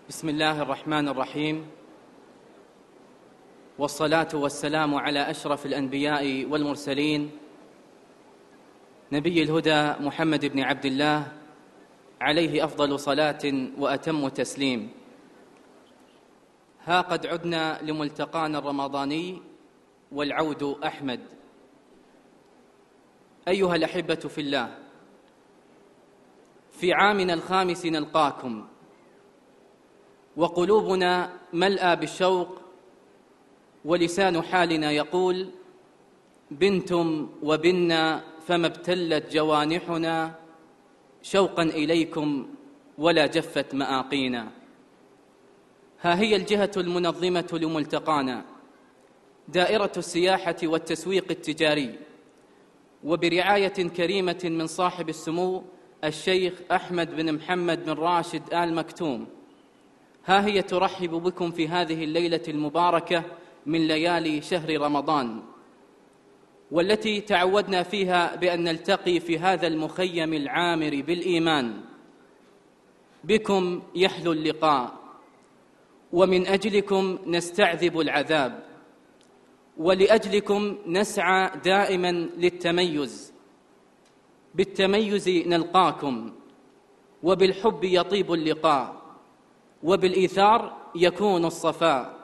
بسم الله الرحمن الرحيم، والصلاة والسلام على أشرف الأنبياء والمرسلين نبي الهدى محمد بن عبد الله، عليه أفضل صلاة وأتم تسليم. ها قد عدنا لملتقانا الرمضاني والعود أحمد. أيها الأحبة في الله، في عامنا الخامس نلقاكم وقلوبنا ملأى بالشوق، ولسان حالنا يقول: بنتم وبنا فما ابتلت جوانحنا شوقا إليكم ولا جفت مآقينا. ها هي الجهة المنظمة لملتقانا، دائرة السياحة والتسويق التجاري، وبرعاية كريمة من صاحب السمو الشيخ أحمد بن محمد بن راشد آل مكتوم. ها هي ترحب بكم في هذه الليلة المباركة من ليالي شهر رمضان، والتي تعودنا فيها بأن نلتقي في هذا المخيم العامر بالإيمان. بكم يحلو اللقاء، ومن أجلكم نستعذب العذاب، ولأجلكم نسعى دائما للتميز. بالتميز نلقاكم، وبالحب يطيب اللقاء، وبالإيثار يكون الصفاء.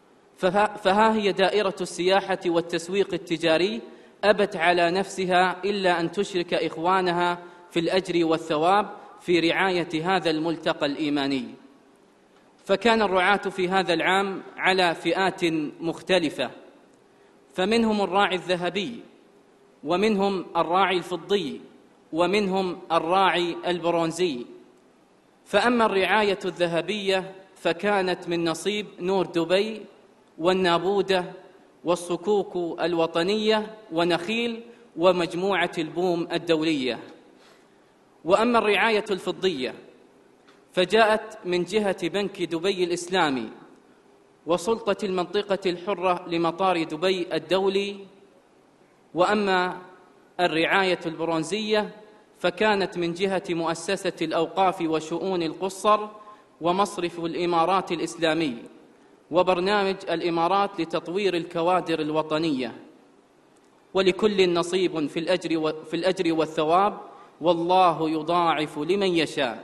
فها هي دائرة السياحة والتسويق التجاري أبت على نفسها إلا أن تشرك إخوانها في الأجر والثواب في رعاية هذا الملتقى الإيماني. فكان الرعاة في هذا العام على فئات مختلفة، فمنهم الراعي الذهبي، ومنهم الراعي الفضي، ومنهم الراعي البرونزي. فأما الرعاية الذهبية فكانت من نصيب نور دبي والنابودة والصكوك الوطنية ونخيل ومجموعة البوم الدولية. وأما الرعاية الفضية فجاءت من جهة بنك دبي الإسلامي وسلطة المنطقة الحرة لمطار دبي الدولي. وأما الرعاية البرونزية فكانت من جهة مؤسسة الأوقاف وشؤون القصر ومصرف الإمارات الإسلامي وبرنامج الإمارات لتطوير الكوادر الوطنية. ولكل نصيب في الأجر والثواب، والله يضاعف لمن يشاء.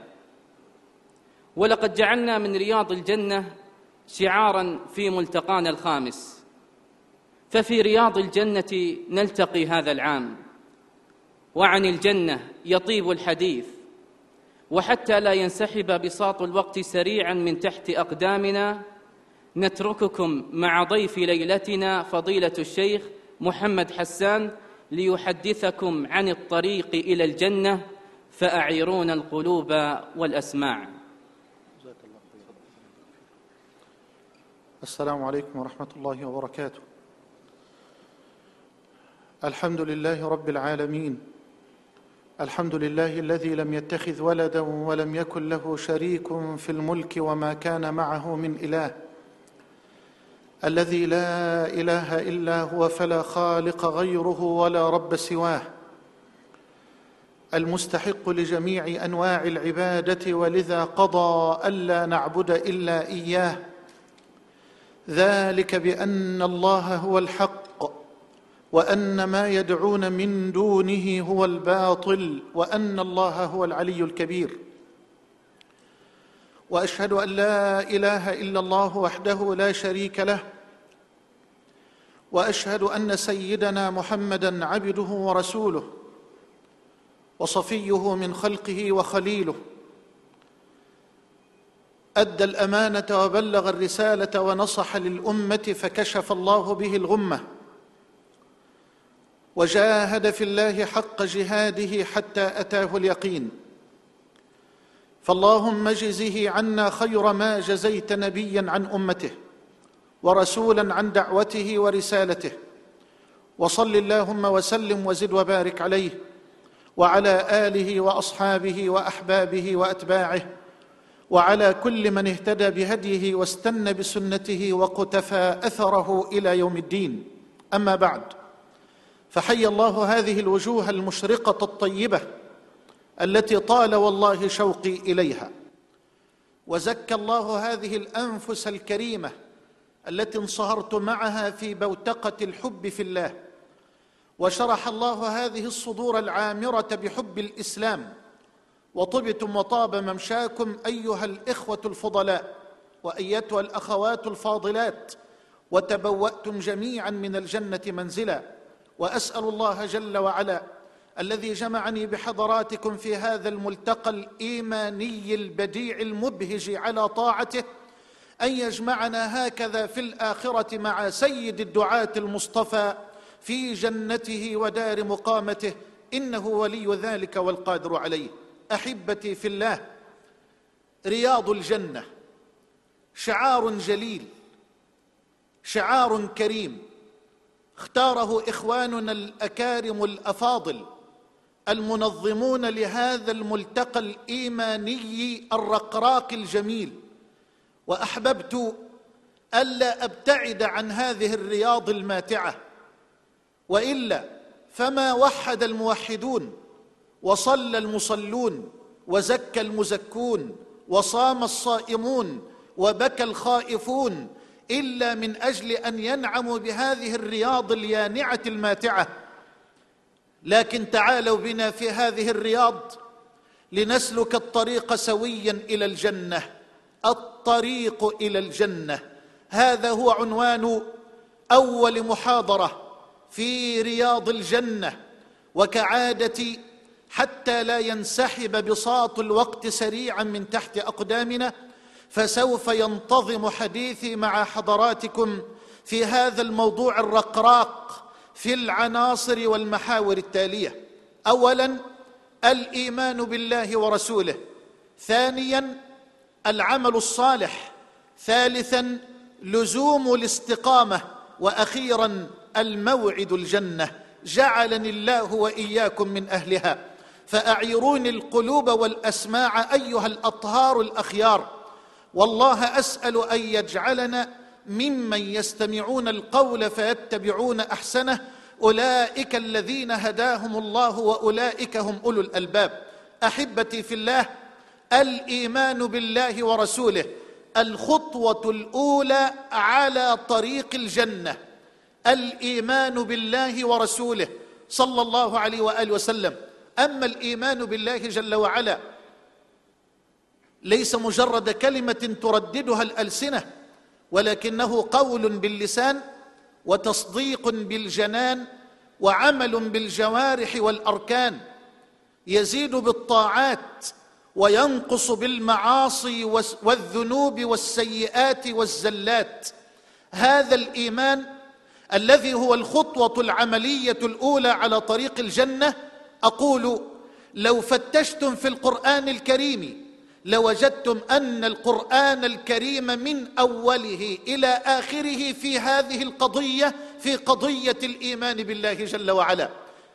ولقد جعلنا من رياض الجنة شعاراً في ملتقانا الخامس، ففي رياض الجنة نلتقي هذا العام، وعن الجنة يطيب الحديث. وحتى لا ينسحب بساط الوقت سريعاً من تحت أقدامنا، نترككم مع ضيف ليلتنا فضيلة الشيخ محمد حسان ليحدثكم عن الطريق إلى الجنة، فأعيرون القلوب والأسماع. السلام عليكم ورحمة الله وبركاته. الحمد لله رب العالمين، الحمد لله الذي لم يتخذ ولدا ولم يكن له شريك في الملك وما كان معه من إله، الذي لا إله إلا هو فلا خالق غيره ولا رب سواه، المستحق لجميع أنواع العبادة، ولذا قضى ألا نعبد إلا إياه، ذلك بأن الله هو الحق وأن ما يدعون من دونه هو الباطل، وأن الله هو العلي الكبير. وأشهد أن لا إله إلا الله وحده لا شريك له، وأشهد أن سيدنا محمدًا عبده ورسوله وصفيه من خلقه وخليله، أدى الأمانة وبلغ الرسالة ونصح للأمة، فكشف الله به الغمة، وجاهد في الله حق جهاده حتى أتاه اليقين. فاللهم اجزه عنا خير ما جزيت نبيا عن أمته ورسولا عن دعوته ورسالته، وصل اللهم وسلم وزد وبارك عليه وعلى آله وأصحابه وأحبابه وأتباعه، وعلى كل من اهتدى بهديه واستنى بسنته وقتفى أثره إلى يوم الدين. أما بعد، فحي الله هذه الوجوه المشرقة الطيبة التي طال والله شوقي إليها، وزكى الله هذه الأنفس الكريمة التي انصهرت معها في بوتقة الحب في الله، وشرح الله هذه الصدور العامرة بحب الإسلام، وطبتم وطاب ممشاكم أيها الإخوة الفضلاء وأيتها الأخوات الفاضلات، وتبوأتم جميعا من الجنة منزلا. وأسأل الله جل وعلا الذي جمعني بحضراتكم في هذا الملتقى الإيماني البديع المبهج على طاعته أن يجمعنا هكذا في الآخرة مع سيد الدعاة المصطفى في جنته ودار مقامته، إنه ولي ذلك والقادر عليه. أحبتي في الله، رياض الجنة شعار جليل، شعار كريم اختاره إخواننا الأكارم الأفاضل المنظمون لهذا الملتقى الإيماني الرقراق الجميل، وأحببت ألا أبتعد عن هذه الرياض الماتعة، وإلا فما وحد الموحدون وصلى المصلون وزكى المزكون وصام الصائمون وبكى الخائفون إلا من أجل أن ينعموا بهذه الرياض اليانعة الماتعة. لكن تعالوا بنا في هذه الرياض لنسلك الطريق سويا إلى الجنة. الطريق إلى الجنة، هذا هو عنوان أول محاضرة في رياض الجنة. وكعادتي حتى لا ينسحب بساط الوقت سريعا من تحت أقدامنا، فسوف ينتظم حديثي مع حضراتكم في هذا الموضوع الرقراق في العناصر والمحاور التالية: أولا الإيمان بالله ورسوله، ثانيا العمل الصالح، ثالثا لزوم الاستقامة، وأخيرا الموعد الجنة. جعلني الله وإياكم من أهلها. فأعيروني القلوب والأسماع أيها الأطهار الأخيار، والله أسأل أن يجعلنا ممن يستمعون القول فيتبعون أحسنه، أولئك الذين هداهم الله وأولئك هم أولو الألباب. أحبتي في الله، الإيمان بالله ورسوله الخطوة الأولى على طريق الجنة. الإيمان بالله ورسوله صلى الله عليه وآله وسلم. أما الإيمان بالله جل وعلا ليس مجرد كلمة ترددها الألسنة، ولكنه قول باللسان وتصديق بالجنان وعمل بالجوارح والأركان، يزيد بالطاعات وينقص بالمعاصي والذنوب والسيئات والزلات. هذا الإيمان الذي هو الخطوة العملية الأولى على طريق الجنة. أقول لو فتشتم في القرآن الكريم لوجدتم أن القرآن الكريم من أوله إلى آخره في هذه القضية، في قضية الإيمان بالله جل وعلا.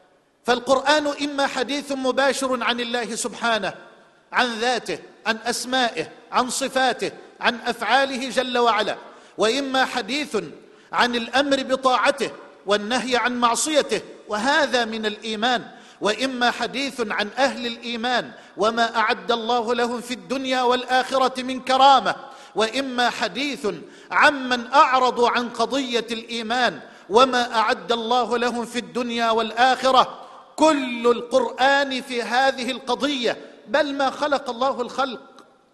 فالقرآن إما حديث مباشر عن الله سبحانه، عن ذاته، عن أسمائه، عن صفاته، عن أفعاله جل وعلا، وإما حديث عن الأمر بطاعته والنهي عن معصيته، وهذا من الإيمان، وإما حديث عن أهل الإيمان وما أعد الله لهم في الدنيا والآخرة من كرامة، وإما حديث عمن أعرضوا عن قضية الإيمان وما أعد الله لهم في الدنيا والآخرة. كل القرآن في هذه القضية، بل ما خلق الله الخلق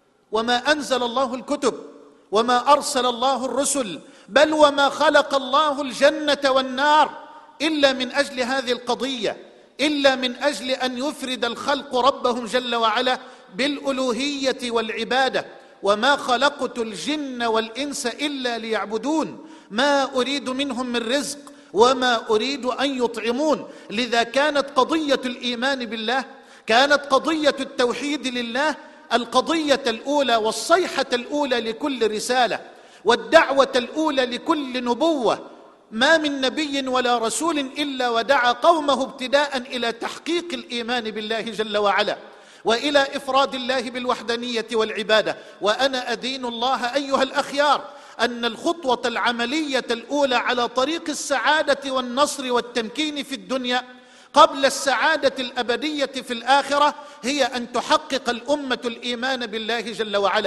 وما أنزل الله الكتب وما أرسل الله الرسل، بل وما خلق الله الجنة والنار إلا من أجل هذه القضية، إلا من أجل أن يفرد الخلق ربهم جل وعلا بالألوهية والعبادة. وما خلقت الجن والإنس إلا ليعبدون ما أريد منهم من رزق وما أريد أن يطعمون. لذا كانت قضية الإيمان بالله، كانت قضية التوحيد لله القضية الأولى والصيحة الأولى لكل رسالة، والدعوة الأولى لكل نبوة. ما من نبي ولا رسول إلا ودعا قومه ابتداء إلى تحقيق الإيمان بالله جل وعلا وإلى إفراد الله بالوحدانية والعبادة. وأنا أدين الله أيها الأخيار أن الخطوة العملية الأولى على طريق السعادة والنصر والتمكين في الدنيا قبل السعادة الأبدية في الآخرة هي أن تحقق الأمة الإيمان بالله جل وعلا.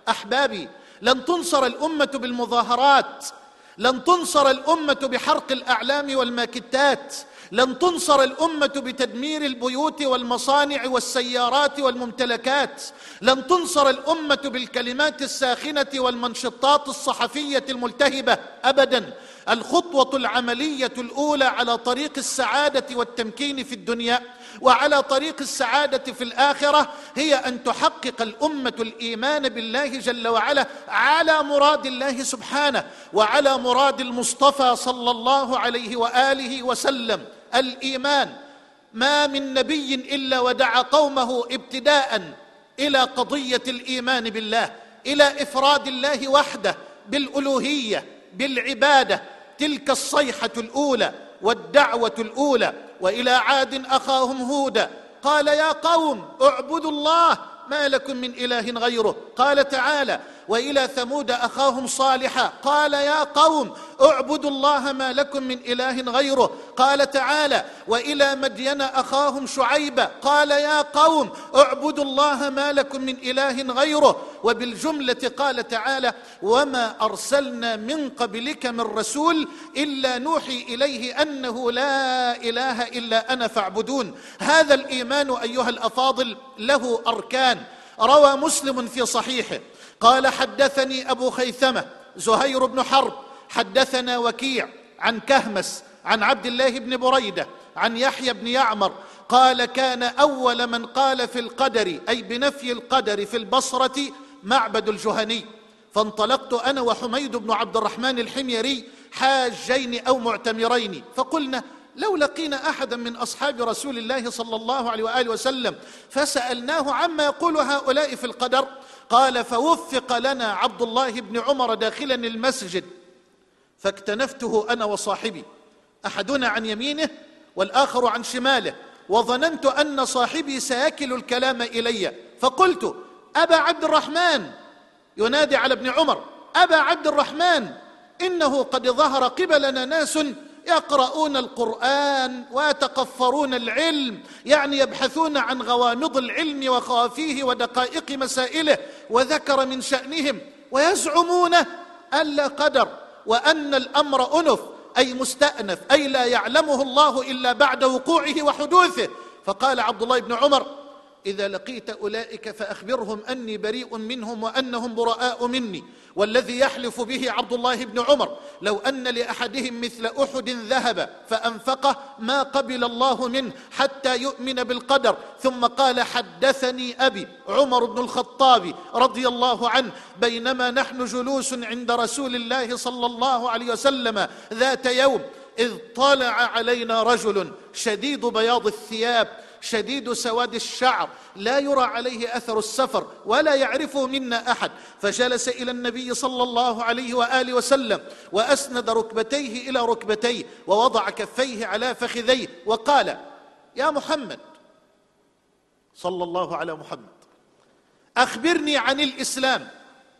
أحبابي، لن تنصر الأمة بالمظاهرات، لن تنصر الأمة بحرق الأعلام والماكتات، لن تنصر الأمة بتدمير البيوت والمصانع والسيارات والممتلكات، لن تنصر الأمة بالكلمات الساخنة والمنشطات الصحفية الملتهبة أبدا. الخطوة العملية الأولى على طريق السعادة والتمكين في الدنيا وعلى طريق السعادة في الآخرة هي أن تحقق الأمة الإيمان بالله جل وعلا على مراد الله سبحانه وعلى مراد المصطفى صلى الله عليه وآله وسلم. الإيمان، ما من نبي إلا ودعا قومه ابتداء إلى قضية الإيمان بالله، إلى إفراد الله وحده بالألوهية بالعبادة. تلك الصيحة الأولى والدعوة الأولى. وإلى عاد أخاهم هودا قال يا قوم اعبدوا الله ما لكم من إله غيره. قال تعالى وإلى ثمود أخاهم صالحا قال يا قوم اعبدوا الله ما لكم من إله غيره. قال تعالى وإلى مدين أخاهم شعيبا قال يا قوم اعبدوا الله ما لكم من إله غيره. وبالجملة قال تعالى وما أرسلنا من قبلك من رسول إلا نوحي إليه أنه لا إله إلا أنا فاعبدون. هذا الإيمان أيها الأفاضل له أركان. روى مسلم في صحيحه قال حدثني أبو خيثمة زهير بن حرب حدثنا وكيع عن كهمس عن عبد الله بن بريدة عن يحيى بن يعمر قال كان أول من قال في القدر أي بنفي القدر في البصرة معبد الجهني، فانطلقت أنا وحميد بن عبد الرحمن الحميري حاجين أو معتمرين، فقلنا لو لقينا أحدا من أصحاب رسول الله صلى الله عليه وآله وسلم فسألناه عما يقول هؤلاء في القدر. قال فوفق لنا عبد الله بن عمر داخلا المسجد فاكتنفته أنا وصاحبي، أحدنا عن يمينه والآخر عن شماله، وظننت أن صاحبي سيكل الكلام إلي، فقلت أبا عبد الرحمن، ينادي على ابن عمر، أبا عبد الرحمن إنه قد ظهر قبلنا ناس يقرؤون القرآن ويتقفرون العلم، يعني يبحثون عن غوامض العلم وخوافيه ودقائق مسائله، وذكر من شأنهم ويزعمون أن لا قدر وأن الأمر أنف أي مستأنف أي لا يعلمه الله إلا بعد وقوعه وحدوثه. فقال عبد الله بن عمر إذا لقيت أولئك فأخبرهم أني بريء منهم وأنهم براء مني، والذي يحلف به عبد الله بن عمر لو أن لأحدهم مثل أحد ذهب فأنفقه ما قبل الله منه حتى يؤمن بالقدر. ثم قال حدثني أبي عمر بن الخطاب رضي الله عنه بينما نحن جلوس عند رسول الله صلى الله عليه وسلم ذات يوم إذ طلع علينا رجل شديد بياض الثياب شديد سواد الشعر لا يرى عليه أثر السفر ولا يعرفه منا أحد، فجلس إلى النبي صلى الله عليه وآله وسلم وأسند ركبتيه إلى ركبتيه ووضع كفيه على فخذيه وقال يا محمد صلى الله على محمد أخبرني عن الإسلام.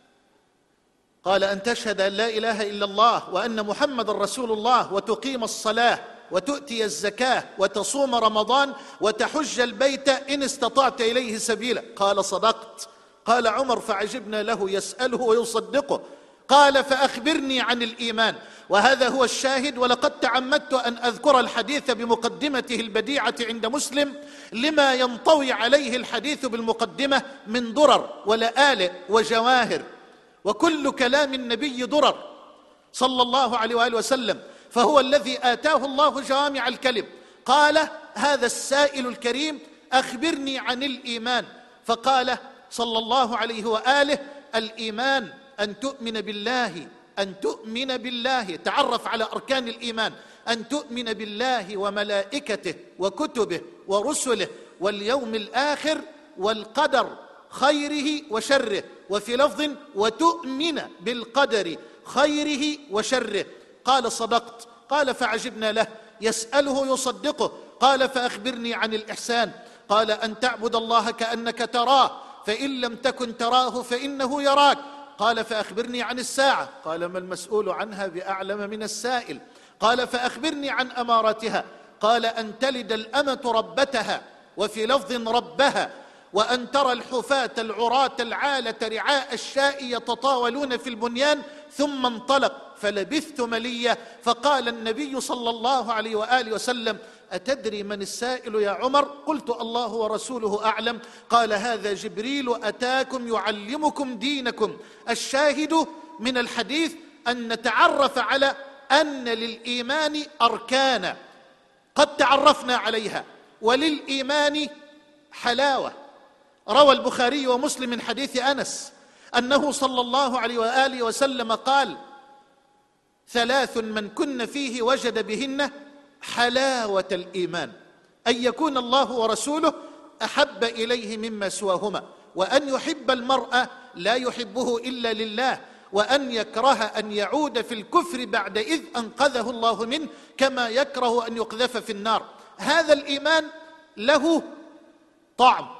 قال أن تشهد أن لا إله إلا الله وأن محمد رسول الله وتقيم الصلاة وتؤتي الزكاة وتصوم رمضان وتحج البيت إن استطعت إليه سبيلا. قال صدقت. قال عمر فعجبنا له يسأله ويصدقه. قال فأخبرني عن الإيمان. وهذا هو الشاهد. ولقد تعمدت أن أذكر الحديث بمقدمته البديعة عند مسلم لما ينطوي عليه الحديث بالمقدمة من درر ولآلئ وجواهر، وكل كلام النبي درر صلى الله عليه وآله وسلم، فهو الذي آتاه الله جوامع الكلم. قال هذا السائل الكريم أخبرني عن الإيمان، فقال صلى الله عليه وآله الإيمان أن تؤمن بالله، أن تؤمن بالله، تعرف على أركان الإيمان، أن تؤمن بالله وملائكته وكتبه ورسله واليوم الآخر والقدر خيره وشره، وفي لفظ وتؤمن بالقدر خيره وشره. قال صدقت. قال فعجبنا له يسأله يصدقه. قال فأخبرني عن الإحسان. قال أن تعبد الله كأنك تراه فإن لم تكن تراه فإنه يراك. قال فأخبرني عن الساعة. قال ما المسؤول عنها بأعلم من السائل. قال فأخبرني عن أماراتها. قال أن تلد الأمة ربتها، وفي لفظ ربها، وأن ترى الحفاة العراة العالة رعاء الشاء يتطاولون في البنيان، ثم انطلق فلبثت مليا. فقال النبي صلى الله عليه وآله وسلم: أتدري من السائل يا عمر؟ قلت: الله ورسوله أعلم. قال: هذا جبريل أتاكم يعلمكم دينكم. الشاهد من الحديث أن نتعرف على أن للإيمان أركانا قد تعرفنا عليها، وللإيمان حلاوة. روى البخاري ومسلم من حديث أنس أنه صلى الله عليه وآله وسلم قال: 3 من كن فيه وجد بهن حلاوة الإيمان: أن يكون الله ورسوله أحب إليه مما سواهما، وأن يحب المرء لا يحبه إلا لله، وأن يكره أن يعود في الكفر بعد إذ أنقذه الله منه، كما يكره أن يقذف في النار. هذا الإيمان له طعم.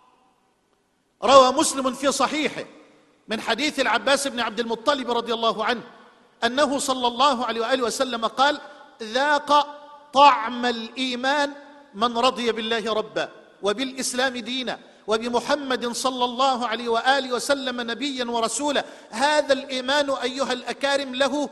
روى مسلم في صحيحه من حديث العباس بن عبد المطلب رضي الله عنه أنه صلى الله عليه وآله وسلم قال: ذاق طعم الإيمان من رضي بالله ربا، وبالإسلام دينا، وبمحمد صلى الله عليه وآله وسلم نبيا ورسولا. هذا الإيمان أيها الأكارم له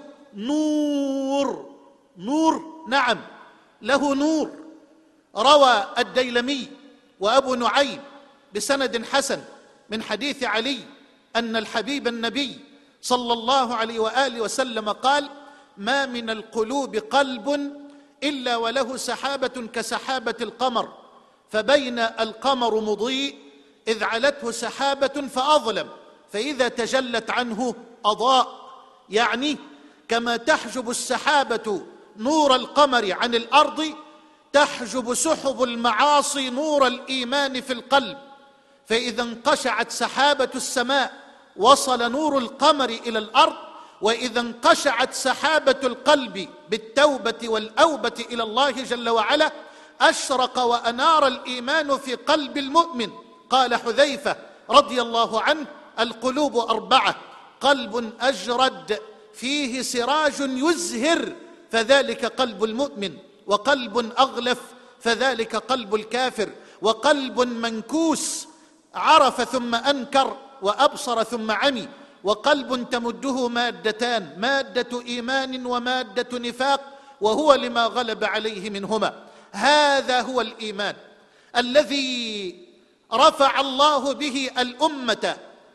نور. نور، نعم، له نور. روى الديلمي وأبو نعيم بسند حسن من حديث علي أن الحبيب النبي صلى الله عليه وآله وسلم قال: ما من القلوب قلب إلا وله سحابة كسحابة القمر، فبين القمر مضيء إذ علته سحابة فأظلم، فإذا تجلت عنه أضاء. يعني كما تحجب السحابة نور القمر عن الأرض، تحجب سحب المعاصي نور الإيمان في القلب، فإذا انقشعت سحابة السماء وصل نور القمر إلى الأرض، وإذا انقشعت سحابة القلب بالتوبة والأوبة إلى الله جل وعلا أشرق وأنار الإيمان في قلب المؤمن. قال حذيفة رضي الله عنه: القلوب 4: قلب أجرد فيه سراج يزهر فذلك قلب المؤمن، وقلب أغلف فذلك قلب الكافر، وقلب منكوس عرف ثم أنكر وأبصر ثم عمي، وقلب تمده مادتان: مادة إيمان ومادة نفاق، وهو لما غلب عليه منهما. هذا هو الإيمان الذي رفع الله به الأمة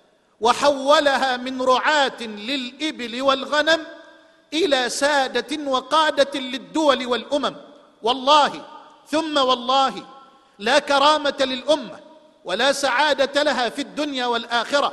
وحولها من رعاة للإبل والغنم إلى سادة وقادة للدول والأمم. والله ثم والله لا كرامة للأمة ولا سعادة لها في الدنيا والآخرة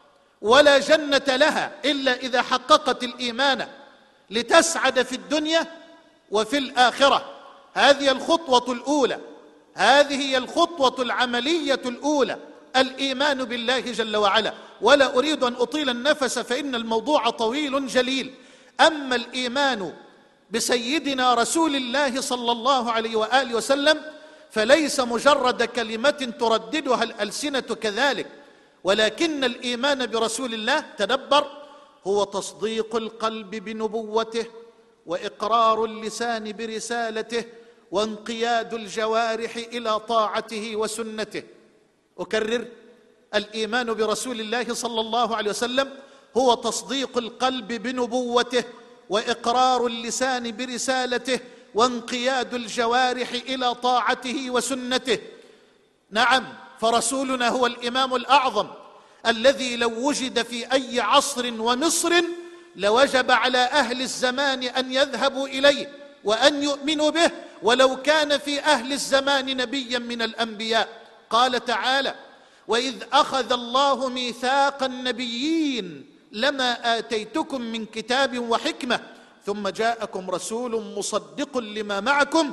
ولا جنة لها إلا إذا حققت الإيمان لتسعد في الدنيا وفي الآخرة. هذه الخطوة الأولى، هذه هي الخطوة العملية الأولى، الإيمان بالله جل وعلا. ولا أريد أن أطيل النفس فإن الموضوع طويل جليل. أما الإيمان بسيدنا رسول الله صلى الله عليه وآله وسلم فليس مجرد كلمة ترددها الألسنة كذلك، ولكن الإيمان برسول الله، تدبر، هو تصديق القلب بنبوته، وإقرار اللسان برسالته، وانقياد الجوارح إلى طاعته وسنته. أكرر: الإيمان برسول الله صلى الله عليه وسلم هو تصديق القلب بنبوته، وإقرار اللسان برسالته، وانقياد الجوارح إلى طاعته وسنته. نعم، فرسولنا هو الإمام الأعظم الذي لو وجد في أي عصر ومصر لوجب على أهل الزمان أن يذهبوا إليه وأن يؤمنوا به، ولو كان في أهل الزمان نبيا من الأنبياء. قال تعالى: وإذ أخذ الله ميثاق النبيين لما آتيتكم من كتاب وحكمة ثم جاءكم رسول مصدق لما معكم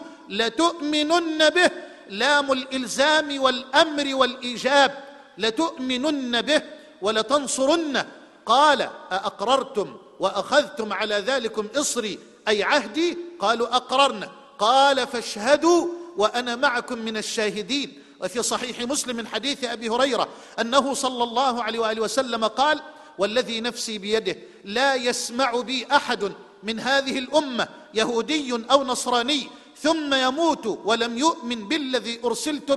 لتؤمنن به، لام الإلزام والأمر والإيجاب، لتؤمنن به ولتنصرنه. قال: أأقررتم وأخذتم على ذلكم إصري أي عهدي؟ قالوا: أقررنا. قال: فاشهدوا وأنا معكم من الشاهدين. وفي صحيح مسلم من حديث أبي هريرة أنه صلى الله عليه وآله وسلم قال: والذي نفسي بيده لا يسمع بي أحد من هذه الأمة يهودي أو نصراني ثم يموت ولم يؤمن بالذي أرسلت به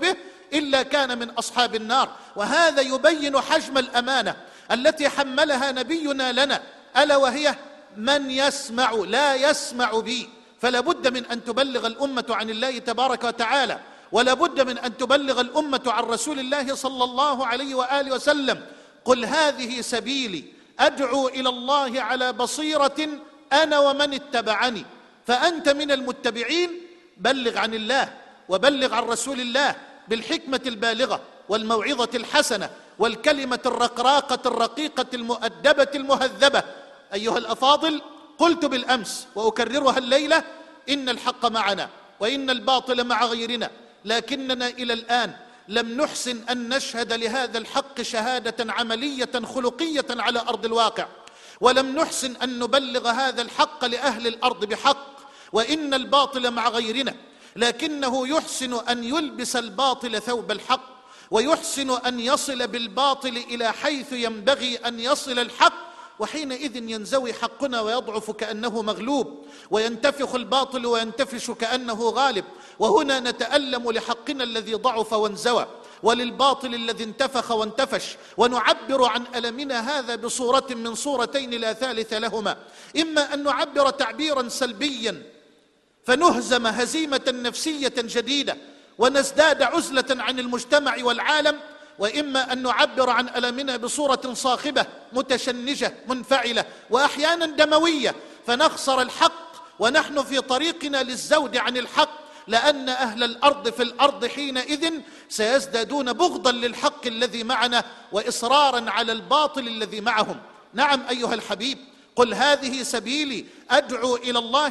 إلا كان من أصحاب النار. وهذا يبين حجم الأمانة التي حملها نبينا لنا، ألا وهي من يسمع لا يسمع بي. فلا بد من أن تبلغ الأمة عن الله تبارك وتعالى، ولا بد من أن تبلغ الأمة عن رسول الله صلى الله عليه وآله وسلم. قل هذه سبيلي أدعو إلى الله على بصيرة أنا ومن اتبعني. فأنت من المتبعين، بلغ عن الله وبلغ عن رسول الله بالحكمة البالغة والموعظة الحسنة والكلمة الرقراقة الرقيقة المؤدبة المهذبة. أيها الأفاضل، قلت بالأمس وأكررها الليلة: إن الحق معنا وإن الباطل مع غيرنا، لكننا إلى الآن لم نحسن أن نشهد لهذا الحق شهادة عملية خلقية على أرض الواقع، ولم نحسن أن نبلغ هذا الحق لأهل الأرض بحق. وإن الباطل مع غيرنا، لكنه يحسن أن يلبس الباطل ثوب الحق، ويحسن أن يصل بالباطل إلى حيث ينبغي أن يصل الحق، وحينئذ ينزوي حقنا ويضعف كأنه مغلوب، وينتفخ الباطل وينتفش كأنه غالب. وهنا نتألم لحقنا الذي ضعف وانزوى، وللباطل الذي انتفخ وانتفش، ونعبر عن ألمنا هذا بصورة من صورتين لا ثالث لهما: إما أن نعبر تعبيرا سلبيا فنهزم هزيمة نفسية جديدة ونزداد عزلة عن المجتمع والعالم، وإما أن نعبر عن ألمنا بصورة صاخبة متشنجة منفعلة وأحيانا دموية، فنخسر الحق ونحن في طريقنا للزود عن الحق، لأن أهل الأرض في الأرض حينئذ سيزدادون بغضا للحق الذي معنا وإصرارا على الباطل الذي معهم. نعم أيها الحبيب، قل هذه سبيلي أدعو إلى الله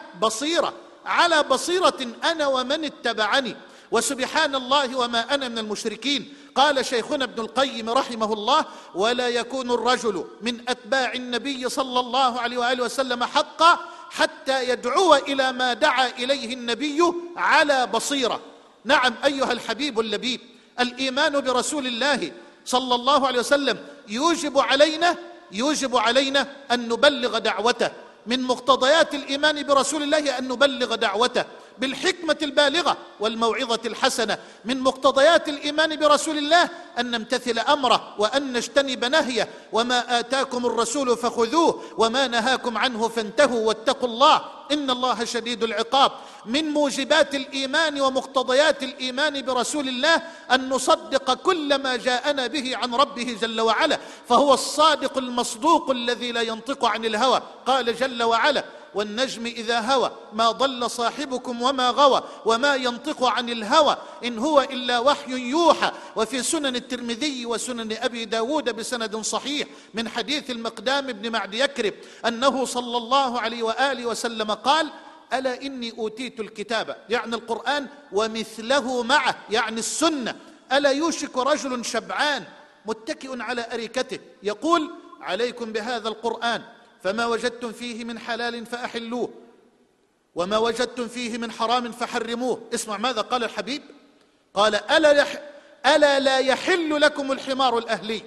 على بصيرة أنا ومن اتبعني، وسبحان الله وما أنا من المشركين. قال شيخنا ابن القيم رحمه الله: ولا يكون الرجل من أتباع النبي صلى الله عليه وآله وسلم حقا حتى يدعو إلى ما دعا إليه النبي على بصيرة. نعم أيها الحبيب اللبيب، الإيمان برسول الله صلى الله عليه وسلم يوجب علينا أن نبلغ دعوته. من مقتضيات الإيمان برسول الله أن نبلغ دعوته بالحكمة البالغة والموعظة الحسنة. من مقتضيات الإيمان برسول الله أن نمتثل أمره وأن نجتنب نهيه: وما آتاكم الرسول فخذوه وما نهاكم عنه فانتهوا واتقوا الله إن الله شديد العقاب. من موجبات الإيمان ومقتضيات الإيمان برسول الله أن نصدق كل ما جاءنا به عن ربه جل وعلا، فهو الصادق المصدوق الذي لا ينطق عن الهوى. قال جل وعلا: والنجم إذا هوى ما ضل صاحبكم وما غوى وما ينطق عن الهوى إن هو إلا وحي يوحى. وفي سنن الترمذي وسنن أبي داود بسند صحيح من حديث المقدام بن معد يكرب أنه صلى الله عليه وآله وسلم قال: ألا إني أوتيت الكتاب، يعني القرآن، ومثله معه، يعني السنة. ألا يوشك رجل شبعان متكئ على أريكته يقول: عليكم بهذا القرآن، فما وجدتم فيه من حلال فأحلوه وما وجدتم فيه من حرام فحرموه. اسمع ماذا قال الحبيب، قال: ألا لا يحل لكم الحمار الأهلي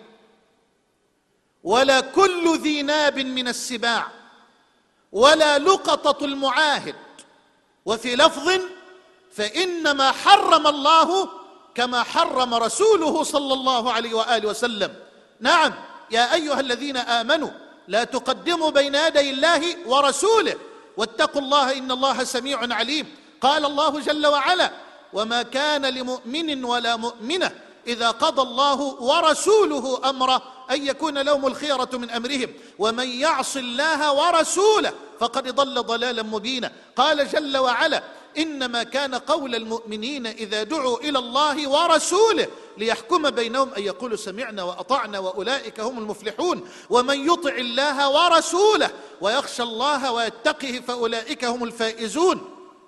ولا كل ذي ناب من السباع ولا لقطة المعاهد، وفي لفظ: فإنما حرم الله كما حرم رسوله صلى الله عليه وآله وسلم. نعم يا أيها الذين آمنوا لا تقدموا بين يدي الله ورسوله واتقوا الله إن الله سميع عليم. قال الله جل وعلا: وما كان لمؤمن ولا مؤمنة إذا قضى الله ورسوله أمرا أن يكون لهم الخيرة من أمرهم ومن يعص الله ورسوله فقد ضل ضلالا مبينا. قال جل وعلا: إنما كان قول المؤمنين إذا دعوا إلى الله ورسوله ليحكم بينهم أن يقولوا سمعنا وأطعنا وأولئك هم المفلحون. ومن يطع الله ورسوله ويخشى الله ويتقه فأولئك هم الفائزون.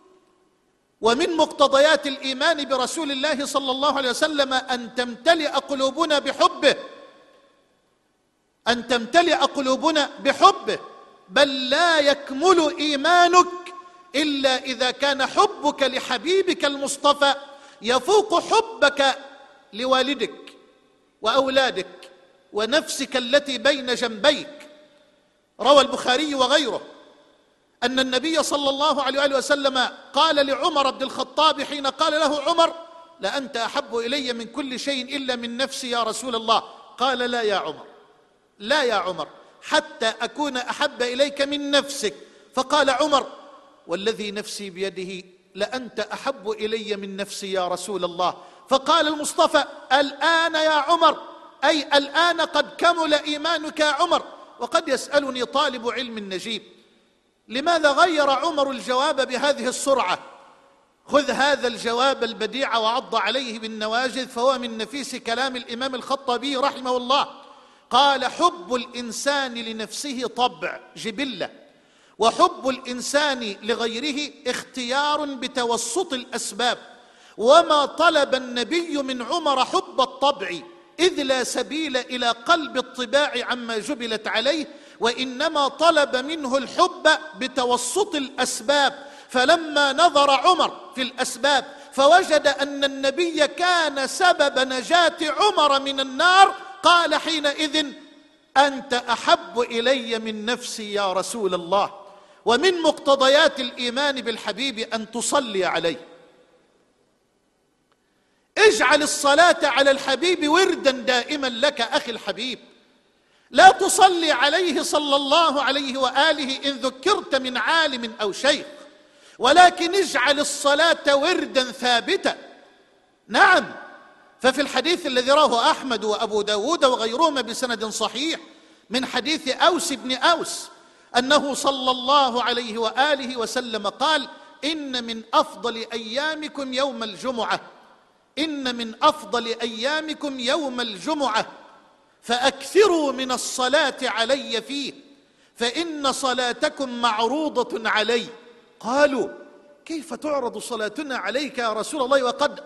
ومن مقتضيات الإيمان برسول الله صلى الله عليه وسلم أن تمتلئ قلوبنا بحبه، بل لا يكمل إيمانك إلا إذا كان حبك لحبيبك المصطفى يفوق حبك لوالدك وأولادك ونفسك التي بين جنبيك. روى البخاري وغيره أن النبي صلى الله عليه وسلم قال لعمر بن الخطاب حين قال له عمر: لأنت أحب إلي من كل شيء إلا من نفسي يا رسول الله. قال لا يا عمر، لا يا عمر، حتى أكون أحب إليك من نفسك. فقال عمر والذي نفسي بيده لأنت أحب إلي من نفسي يا رسول الله. فقال المصطفى الآن يا عمر، أي الآن قد كمل إيمانك يا عمر. وقد يسألني طالب علم نجيب لماذا غير عمر الجواب بهذه السرعة؟ خذ هذا الجواب البديع وعض عليه بالنواجذ، فهو من نفيس كلام الإمام الخطابي رحمه الله. قال حب الإنسان لنفسه طبع جبلة، وحب الإنسان لغيره اختيار بتوسط الأسباب. وما طلب النبي من عمر حب الطبع، إذ لا سبيل إلى قلب الطباع عما جبلت عليه، وإنما طلب منه الحب بتوسط الأسباب. فلما نظر عمر في الأسباب فوجد أن النبي كان سبب نجاة عمر من النار، قال حينئذ أنت أحب إلي من نفسي يا رسول الله. ومن مقتضيات الإيمان بالحبيب أن تصلي عليه. اجعل الصلاة على الحبيب وردا دائما لك أخي الحبيب. لا تصلي عليه صلى الله عليه وآله إن ذكرت من عالم أو شيخ، ولكن اجعل الصلاة وردا ثابتا. نعم، ففي الحديث الذي رواه أحمد وأبو داود وغيرهما بسند صحيح من حديث أوس بن أوس أنه صلى الله عليه وآله وسلم قال إن من أفضل أيامكم يوم الجمعة، إن من أفضل أيامكم يوم الجمعة، فأكثروا من الصلاة علي فيه، فإن صلاتكم معروضة علي. قالوا كيف تعرض صلاتنا عليك يا رسول الله وقد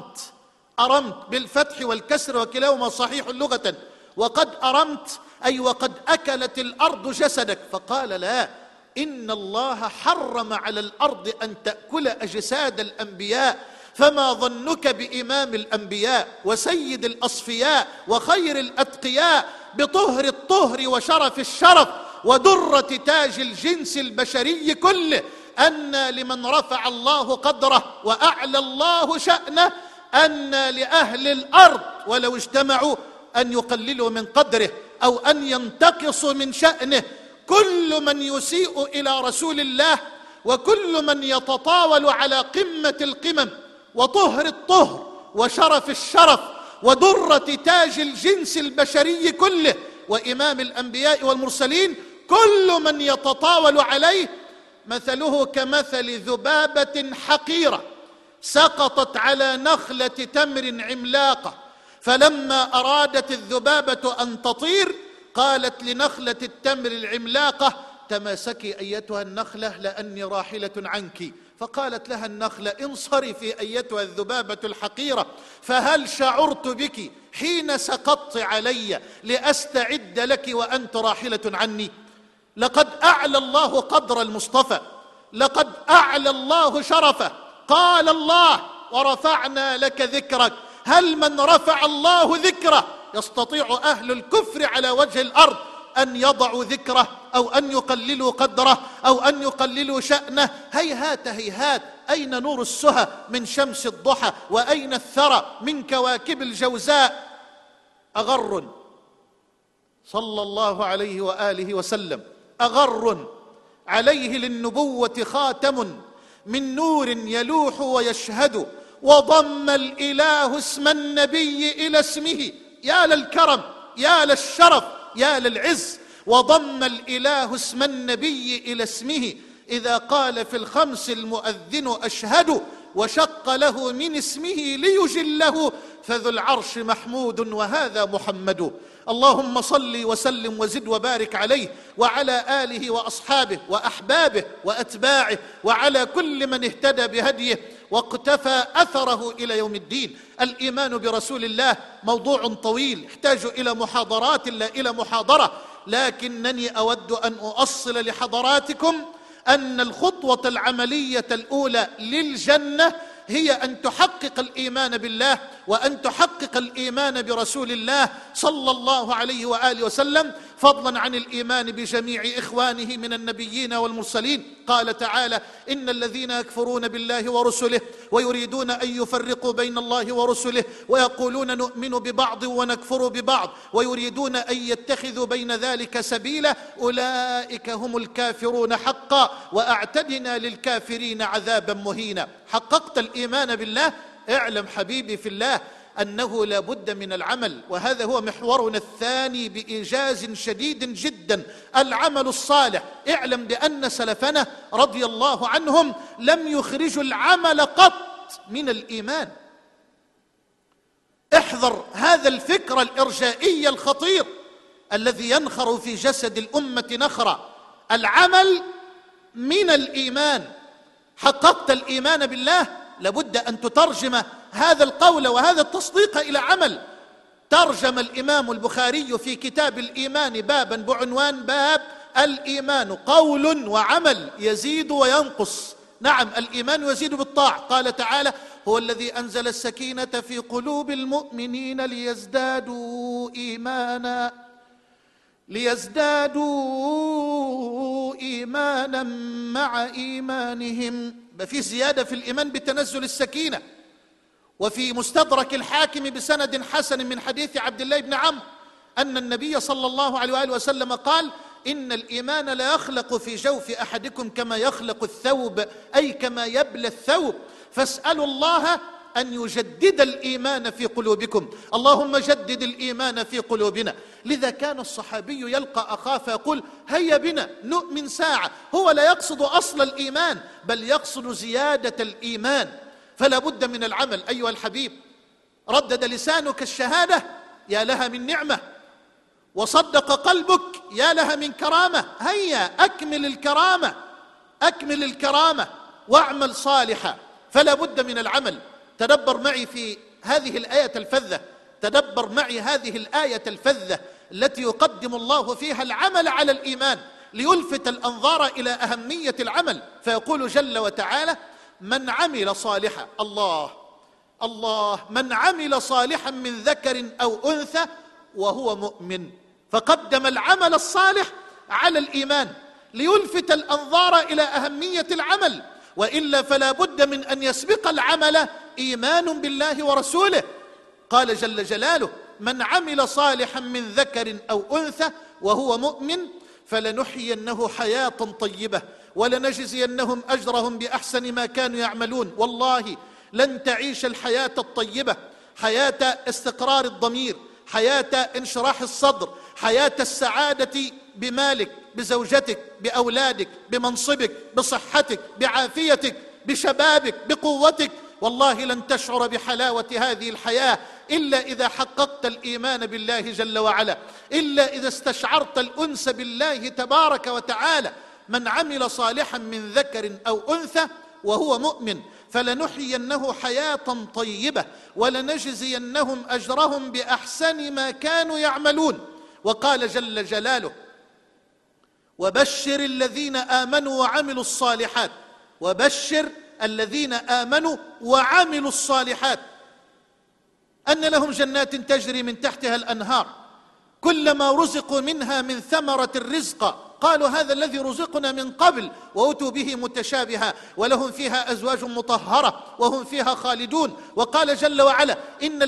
أرمت بالفتح والكسر وكلاهما صحيح لغة، وقد أرمت أي وقد أكلت الأرض جسدك. فقال لا، إن الله حرم على الأرض أن تأكل أجساد الأنبياء، فما ظنك بإمام الأنبياء وسيد الأصفياء وخير الأتقياء بطهر الطهر وشرف الشرف ودرة تاج الجنس البشري كله، أن لمن رفع الله قدره وأعلى الله شأنه أن لأهل الأرض ولو اجتمعوا أن يقللوا من قدره أو أن ينتقصوا من شأنه. كل من يسيء إلى رسول الله وكل من يتطاول على قمة القمم وطهر الطهر وشرف الشرف ودرة تاج الجنس البشري كله وإمام الأنبياء والمرسلين، كل من يتطاول عليه مثله كمثل ذبابة حقيرة سقطت على نخلة تمر عملاقة، فلما أرادت الذبابة أن تطير قالت لنخلة التمر العملاقة تماسكي أيتها النخلة لأني راحلة عنك. فقالت لها النخلة انصرفي أيتها الذبابة الحقيرة، فهل شعرت بك حين سقطت علي لأستعد لك وأنت راحلة عني؟ لقد أعلى الله قدر المصطفى، لقد أعلى الله شرفه. قال الله ورفعنا لك ذكرك. هل من رفع الله ذكره يستطيع أهل الكفر على وجه الأرض أن يضعوا ذكره أو أن يقللوا قدره أو أن يقللوا شأنه؟ هيهات هيهات. أين نور السهى من شمس الضحى؟ وأين الثرى من كواكب الجوزاء؟ أغر صلى الله عليه وآله وسلم، أغر عليه للنبوة خاتم من نور يلوح ويشهد، وضم الإله اسم النبي إلى اسمه. يا للكرم، يا للشرف، يا للعز. وضم الإله اسم النبي إلى اسمه إذا قال في الخمس المؤذن أشهد، وشق له من اسمه ليجله، فذو العرش محمود وهذا محمد. اللهم صل وسلم وزد وبارك عليه وعلى آله وأصحابه وأحبابه وأتباعه وعلى كل من اهتدى بهديه واقتفى أثره إلى يوم الدين. الإيمان برسول الله موضوع طويل يحتاج إلى محاضرات لا إلى محاضرة، لكنني أود أن أؤصل لحضراتكم أن الخطوة العملية الأولى للجنة هي أن تحقق الإيمان بالله وأن تحقق الإيمان برسول الله صلى الله عليه وآله وسلم. فضلا عن الإيمان بجميع إخوانه من النبيين والمرسلين. قال تعالى: إن الذين يكفرون بالله ورسله ويريدون أن يفرقوا بين الله ورسله ويقولون نؤمن ببعض ونكفر ببعض ويريدون أن يتخذوا بين ذلك سبيلا أولئك هم الكافرون حقا وأعتدنا للكافرين عذابا مهينا. حققت الإيمان بالله؟ اعلم حبيبي في الله أنه لا بد من العمل، وهذا هو محورنا الثاني بإيجاز شديد جدا: العمل الصالح. اعلم بأن سلفنا رضي الله عنهم لم يخرجوا العمل قط من الإيمان. احذر هذا الفكر الإرجائي الخطير الذي ينخر في جسد الأمة نخرة. العمل من الإيمان. حققت الإيمان بالله؟ لابد أن تترجم هذا القول وهذا التصديق إلى عمل. ترجم الإمام البخاري في كتاب الإيمان بابا بعنوان: باب الإيمان قول وعمل يزيد وينقص. نعم، الإيمان يزيد بالطاعة. قال تعالى: هو الذي أنزل السكينة في قلوب المؤمنين ليزدادوا إيمانا مع إيمانهم. في زيادة في الإيمان بتنزل السكينة. وفي مستدرك الحاكم بسند حسن من حديث عبد الله بن عمرو أن النبي صلى الله عليه وآله وسلم قال: إن الإيمان لا يخلق في جوف أحدكم كما يخلق الثوب، أي كما يبلى الثوب، فاسألوا الله أن يجدد الإيمان في قلوبكم. اللهم جدد الإيمان في قلوبنا. لذا كان الصحابي يلقى أخاه فيقول: هيا بنا نؤمن ساعة. هو لا يقصد أصل الإيمان بل يقصد زيادة الإيمان. فلا بد من العمل أيها الحبيب. ردد لسانك الشهادة، يا لها من نعمة، وصدق قلبك، يا لها من كرامة. هيا أكمل الكرامة واعمل صالحا. فلا بد من العمل. تدبر معي في هذه الآية الفذة التي يقدم الله فيها العمل على الإيمان ليلفت الأنظار إلى أهمية العمل. فيقول جل وتعالى: من عمل صالحا، الله من عمل صالحا من ذكر أو أنثى وهو مؤمن. فقدم العمل الصالح على الإيمان ليلفت الأنظار إلى أهمية العمل، وإلا فلا بد من أن يسبق العمل إيمان بالله ورسوله. قال جل جلاله: من عمل صالحا من ذكر أو أنثى وهو مؤمن فلنحيينه حياة طيبة ولنجزينهم أجرهم بأحسن ما كانوا يعملون. والله لن تعيش الحياة الطيبة، حياة استقرار الضمير، حياة انشراح الصدر، حياة السعادة بمالك، بزوجتك، بأولادك، بمنصبك، بصحتك، بعافيتك، بشبابك، بقوتك. والله لن تشعر بحلاوة هذه الحياة إلا إذا حققت الإيمان بالله جل وعلا، إلا إذا استشعرت الأنس بالله تبارك وتعالى. من عمل صالحا من ذكر أو أنثى وهو مؤمن فلنحيينه حياة طيبة ولنجزينهم أجرهم بأحسن ما كانوا يعملون. وقال جل جلاله: وبشر الذين آمنوا وعملوا الصالحات. وبشر الذين آمنوا وعملوا الصالحات أن لهم جنات تجري من تحتها الأنهار كلما رزقوا منها من ثمرة الرزق قالوا هذا الذي رزقنا من قبل وأتوا به متشابها ولهم فيها أزواج مطهرة وهم فيها خالدون. وقال جل وعلا: إن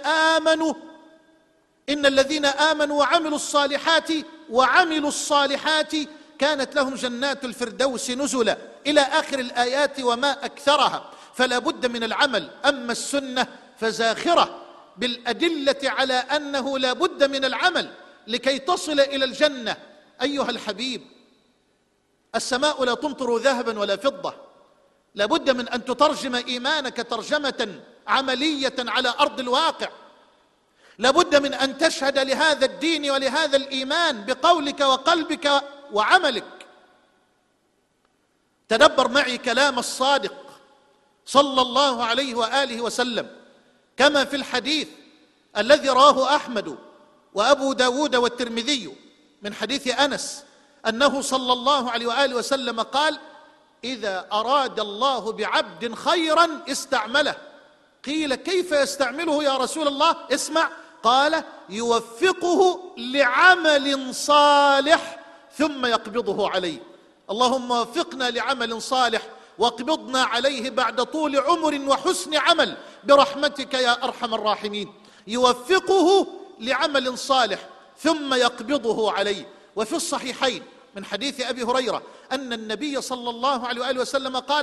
الذين آمنوا وعملوا الصالحات كانت لهم جنات الفردوس نزلا، إلى آخر الآيات وما أكثرها. فلا بد من العمل. أما السنة فزاخرة بالأدلة على أنه لا بد من العمل لكي تصل إلى الجنة. أيها الحبيب، السماء لا تمطر ذهبا ولا فضة. لا بد من أن تترجم إيمانك ترجمة عملية على أرض الواقع. لا بد من أن تشهد لهذا الدين ولهذا الإيمان بقولك وقلبك وعملك. تدبر معي كلام الصادق صلى الله عليه وآله وسلم كما في الحديث الذي رواه أحمد وأبو داود والترمذي من حديث أنس أنه صلى الله عليه وآله وسلم قال: إذا أراد الله بعبد خيرا استعمله. قيل: كيف يستعمله يا رسول الله؟ اسمع: قال يوفقه لعمل صالح ثم يقبضه عليه. اللهم وفقنا لعمل صالح واقبضنا عليه بعد طول عمر وحسن عمل برحمتك يا أرحم الراحمين. يوفقه لعمل صالح ثم يقبضه عليه. وفي الصحيحين من حديث أبي هريرة أن النبي صلى الله عليه وآله وسلم قال: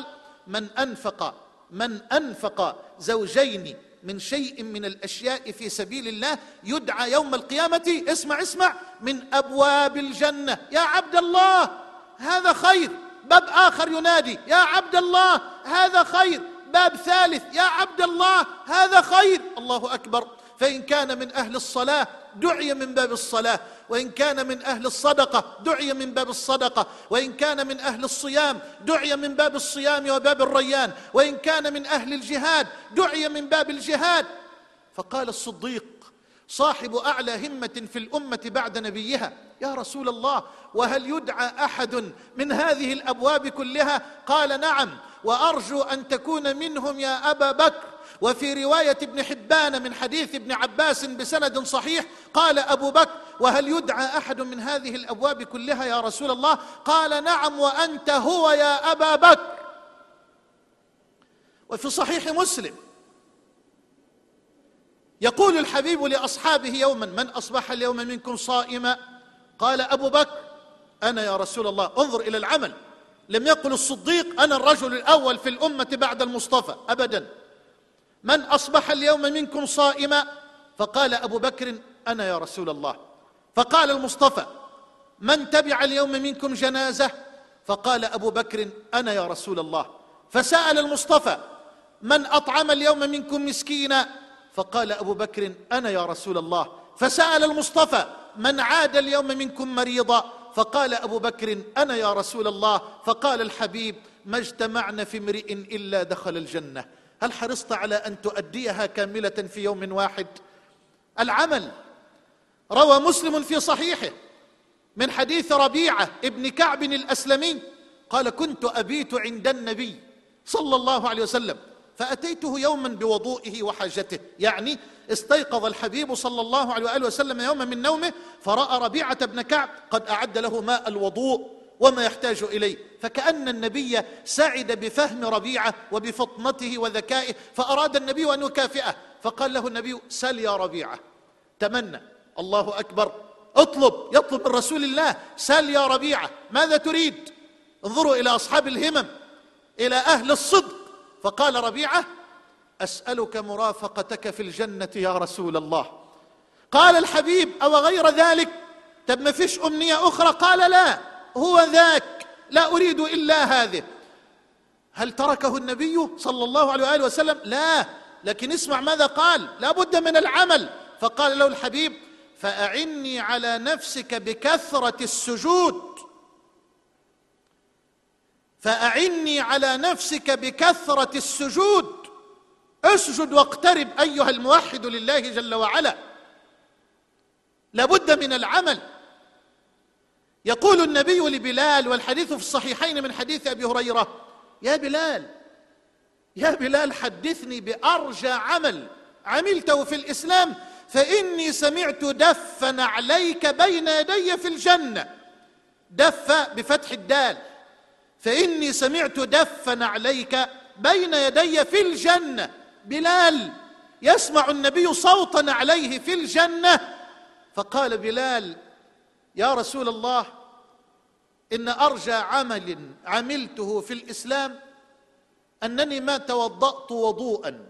من أنفق زوجين من شيء من الأشياء في سبيل الله يدعى يوم القيامة، اسمع، من أبواب الجنة. يا عبد الله هذا خير. باب آخر ينادي: يا عبد الله هذا خير. باب ثالث: يا عبد الله هذا خير. الله أكبر. فإن كان من أهل الصلاة دعي من باب الصلاة، وإن كان من أهل الصدقة دعي من باب الصدقة، وإن كان من أهل الصيام دعي من باب الصيام وباب الريان، وإن كان من أهل الجهاد دعي من باب الجهاد. فقال الصديق صاحب أعلى همة في الأمة بعد نبيها: يا رسول الله، وهل يدعى أحد من هذه الأبواب كلها؟ قال: نعم، وأرجو أن تكون منهم يا أبا بكر. وفي رواية ابن حبان من حديث ابن عباس بسند صحيح قال أبو بكر: وهل يدعى أحد من هذه الأبواب كلها يا رسول الله؟ قال: نعم، وأنت هو يا أبا بكر. وفي صحيح مسلم يقول الحبيب لأصحابه يوما: من أصبح اليوم منكم صائما؟ قال أبو بكر: أنا يا رسول الله. انظر إلى العمل، لم يقل الصديق أنا الرجل الأول في الأمة بعد المصطفى، أبدا. من أصبح اليوم منكم صائما؟ فقال أبو بكر: أنا يا رسول الله. فقال المصطفى: من تبع اليوم منكم جنازة؟ فقال أبو بكر: أنا يا رسول الله. فسأل المصطفى: من أطعم اليوم منكم مسكينا؟ فقال أبو بكر: أنا يا رسول الله. فسأل المصطفى: من عاد اليوم منكم مريضا؟ فقال أبو بكر: أنا يا رسول الله. فقال الحبيب: ما اجتمعنا في امرئ إلا دخل الجنة. هل حرصت على أن تؤديها كاملة في يوم واحد؟ العمل. روى مسلم في صحيحه من حديث ربيعة ابن كعب الأسلمي قال: كنت أبيت عند النبي صلى الله عليه وسلم فأتيته يوما بوضوئه وحاجته، يعني استيقظ الحبيب صلى الله عليه وآله وسلم يوما من نومه فرأى ربيعة بن كعب قد أعد له ماء الوضوء وما يحتاج إليه، فكأن النبي سعد بفهم ربيعة وبفطنته وذكائه، فأراد النبي أن يكافئه، فقال له النبي: سل يا ربيعة، تمنى. الله أكبر. يطلب من رسول الله: سل يا ربيعة، ماذا تريد؟ انظروا إلى أصحاب الهمم، إلى أهل الصدق. فقال ربيعة: أسألك مرافقتك في الجنة يا رسول الله. قال الحبيب: أو غير ذلك؟ طب ما فيش أمنية أخرى؟ قال: لا، هو ذاك، لا أريد إلا هذه. هل تركه النبي صلى الله عليه وآله وسلم؟ لا، لكن اسمع ماذا قال: لا بد من العمل. فقال له الحبيب: فأعني على نفسك بكثرة السجود، فأعني على نفسك بكثرة السجود. اسجد واقترب أيها الموحد لله جل وعلا. لابد من العمل. يقول النبي لبلال، والحديث في الصحيحين من حديث أبي هريرة: يا بلال حدثني بأرجى عمل عملته في الإسلام، فإني سمعت دفا عليك بين يدي في الجنة. دف بفتح الدال، فإني سمعت دفا عليك بين يدي في الجنة. بلال يسمع النبي صوتا عليه في الجنة. فقال بلال: يا رسول الله، إن أرجى عمل عملته في الإسلام أنني ما توضأت وضوءا،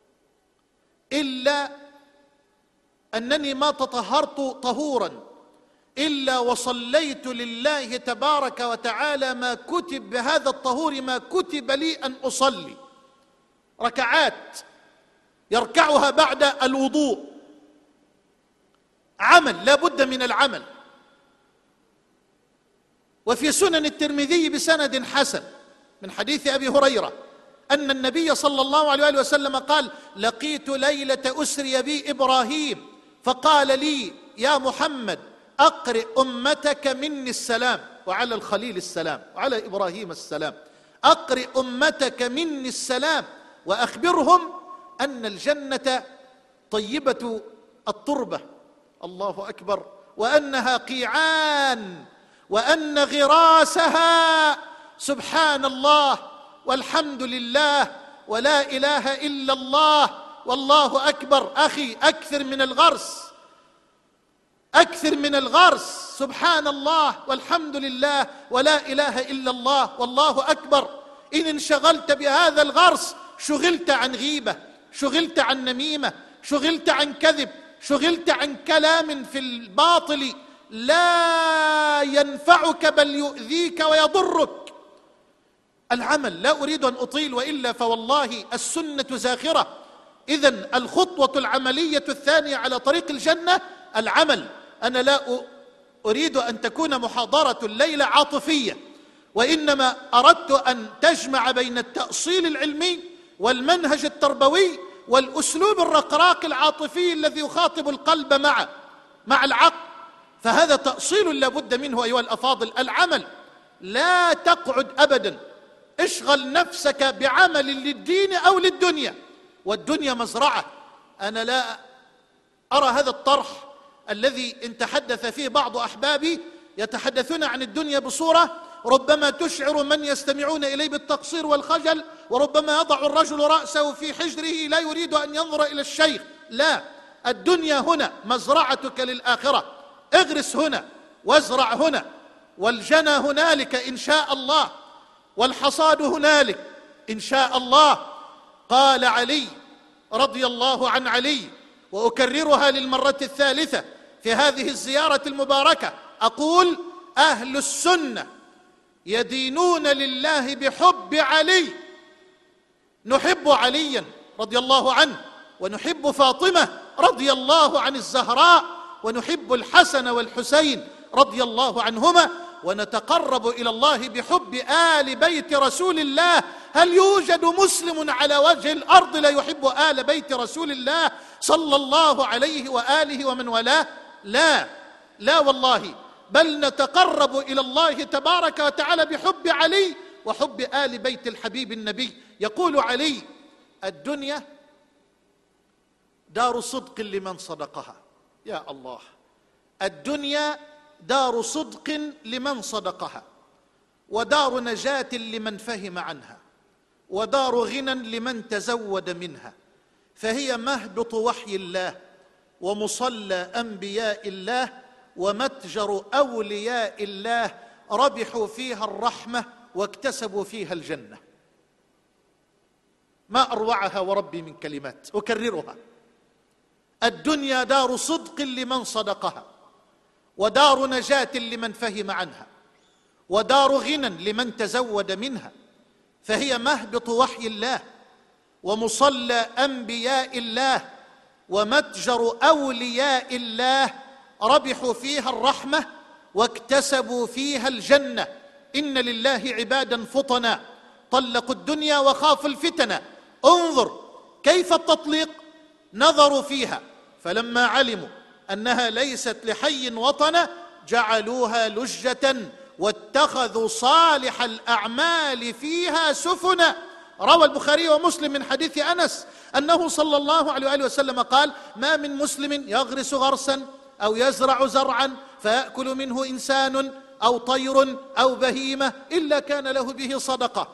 إلا أنني ما تطهرت طهورا، إلا وصليت لله تبارك وتعالى ما كتب بهذا الطهور، ما كتب لي أن أصلي، ركعات يركعها بعد الوضوء. عمل، لا بد من العمل. وفي سنن الترمذي بسند حسن من حديث أبي هريرة أن النبي صلى الله عليه وآله وسلم قال: لقيت ليلة أسري بي إبراهيم فقال لي: يا محمد، أقرئ أمتك مني السلام، وعلى الخليل السلام، وعلى إبراهيم السلام. أقرئ أمتك مني السلام، وأخبرهم أن الجنة طيبة التربة، الله أكبر، وأنها قيعان، وأن غراسها سبحان الله والحمد لله ولا إله إلا الله والله أكبر. أخي، أكثر من الغرس، أكثر من الغرس، سبحان الله والحمد لله ولا إله إلا الله والله أكبر. إن انشغلت بهذا الغرس شغلت عن غيبة، شغلت عن نميمة، شغلت عن كذب، شغلت عن كلام في الباطل لا ينفعك بل يؤذيك ويضرك. العمل، لا أريد أن أطيل وإلا فوالله السنة زاخرة. إذن الخطوة العملية الثانية على طريق الجنة العمل. أنا لا أريد أن تكون محاضرة الليلة عاطفية، وإنما أردت أن تجمع بين التأصيل العلمي والمنهج التربوي والأسلوب الرقراق العاطفي الذي يخاطب القلب مع العقل. فهذا تأصيل لا بد منه أيها الأفاضل. العمل، لا تقعد أبدا، اشغل نفسك بعمل للدين أو للدنيا، والدنيا مزرعة. أنا لا أرى هذا الطرح الذي إن تحدث فيه بعض أحبابي يتحدثون عن الدنيا بصورة ربما تشعر من يستمعون إليه بالتقصير والخجل، وربما يضع الرجل رأسه في حجره لا يريد أن ينظر إلى الشيخ. لا، الدنيا هنا مزرعتك للآخرة، اغرس هنا وازرع هنا، والجنى هنالك إن شاء الله، والحصاد هنالك إن شاء الله. قال علي رضي الله عن علي، وأكررها للمرة الثالثة في هذه الزيارة المباركة، أقول: أهل السنة يدينون لله بحب علي. نحب عليا رضي الله عنه، ونحب فاطمة رضي الله عن الزهراء، ونحب الحسن والحسين رضي الله عنهما، ونتقرب إلى الله بحب آل بيت رسول الله. هل يوجد مسلم على وجه الأرض لا يحب آل بيت رسول الله صلى الله عليه وآله ومن والاه؟ لا، لا والله، بل نتقرب إلى الله تبارك وتعالى بحب علي وحب آل بيت الحبيب النبي. يقول علي: الدنيا دار صدق لمن صدقها. يا الله، الدنيا دار صدق لمن صدقها، ودار نجاة لمن فهم عنها، ودار غنى لمن تزود منها، فهي مهبط وحي الله، ومصلى أنبياء الله، ومتجر أولياء الله، ربحوا فيها الرحمة واكتسبوا فيها الجنة. ما أروعها وربي من كلمات، أكررها: الدنيا دار صدق لمن صدقها، ودار نجاة لمن فهم عنها، ودار غنى لمن تزود منها، فهي مهبط وحي الله، ومصلى أنبياء الله، ومتجر أولياء الله، ربحوا فيها الرحمة واكتسبوا فيها الجنة. إن لله عبادا فطنا طلقوا الدنيا وخافوا الفتنة. انظر كيف التطليق، نظروا فيها فلما علموا أنها ليست لحي وطنا جعلوها لجة واتخذوا صالح الأعمال فيها سفنا. روى البخاري ومسلم من حديث أنس أنه صلى الله عليه وآله وسلم قال: ما من مسلم يغرس غرسا أو يزرع زرعا فيأكل منه إنسان أو طير أو بهيمة إلا كان له به صدقة.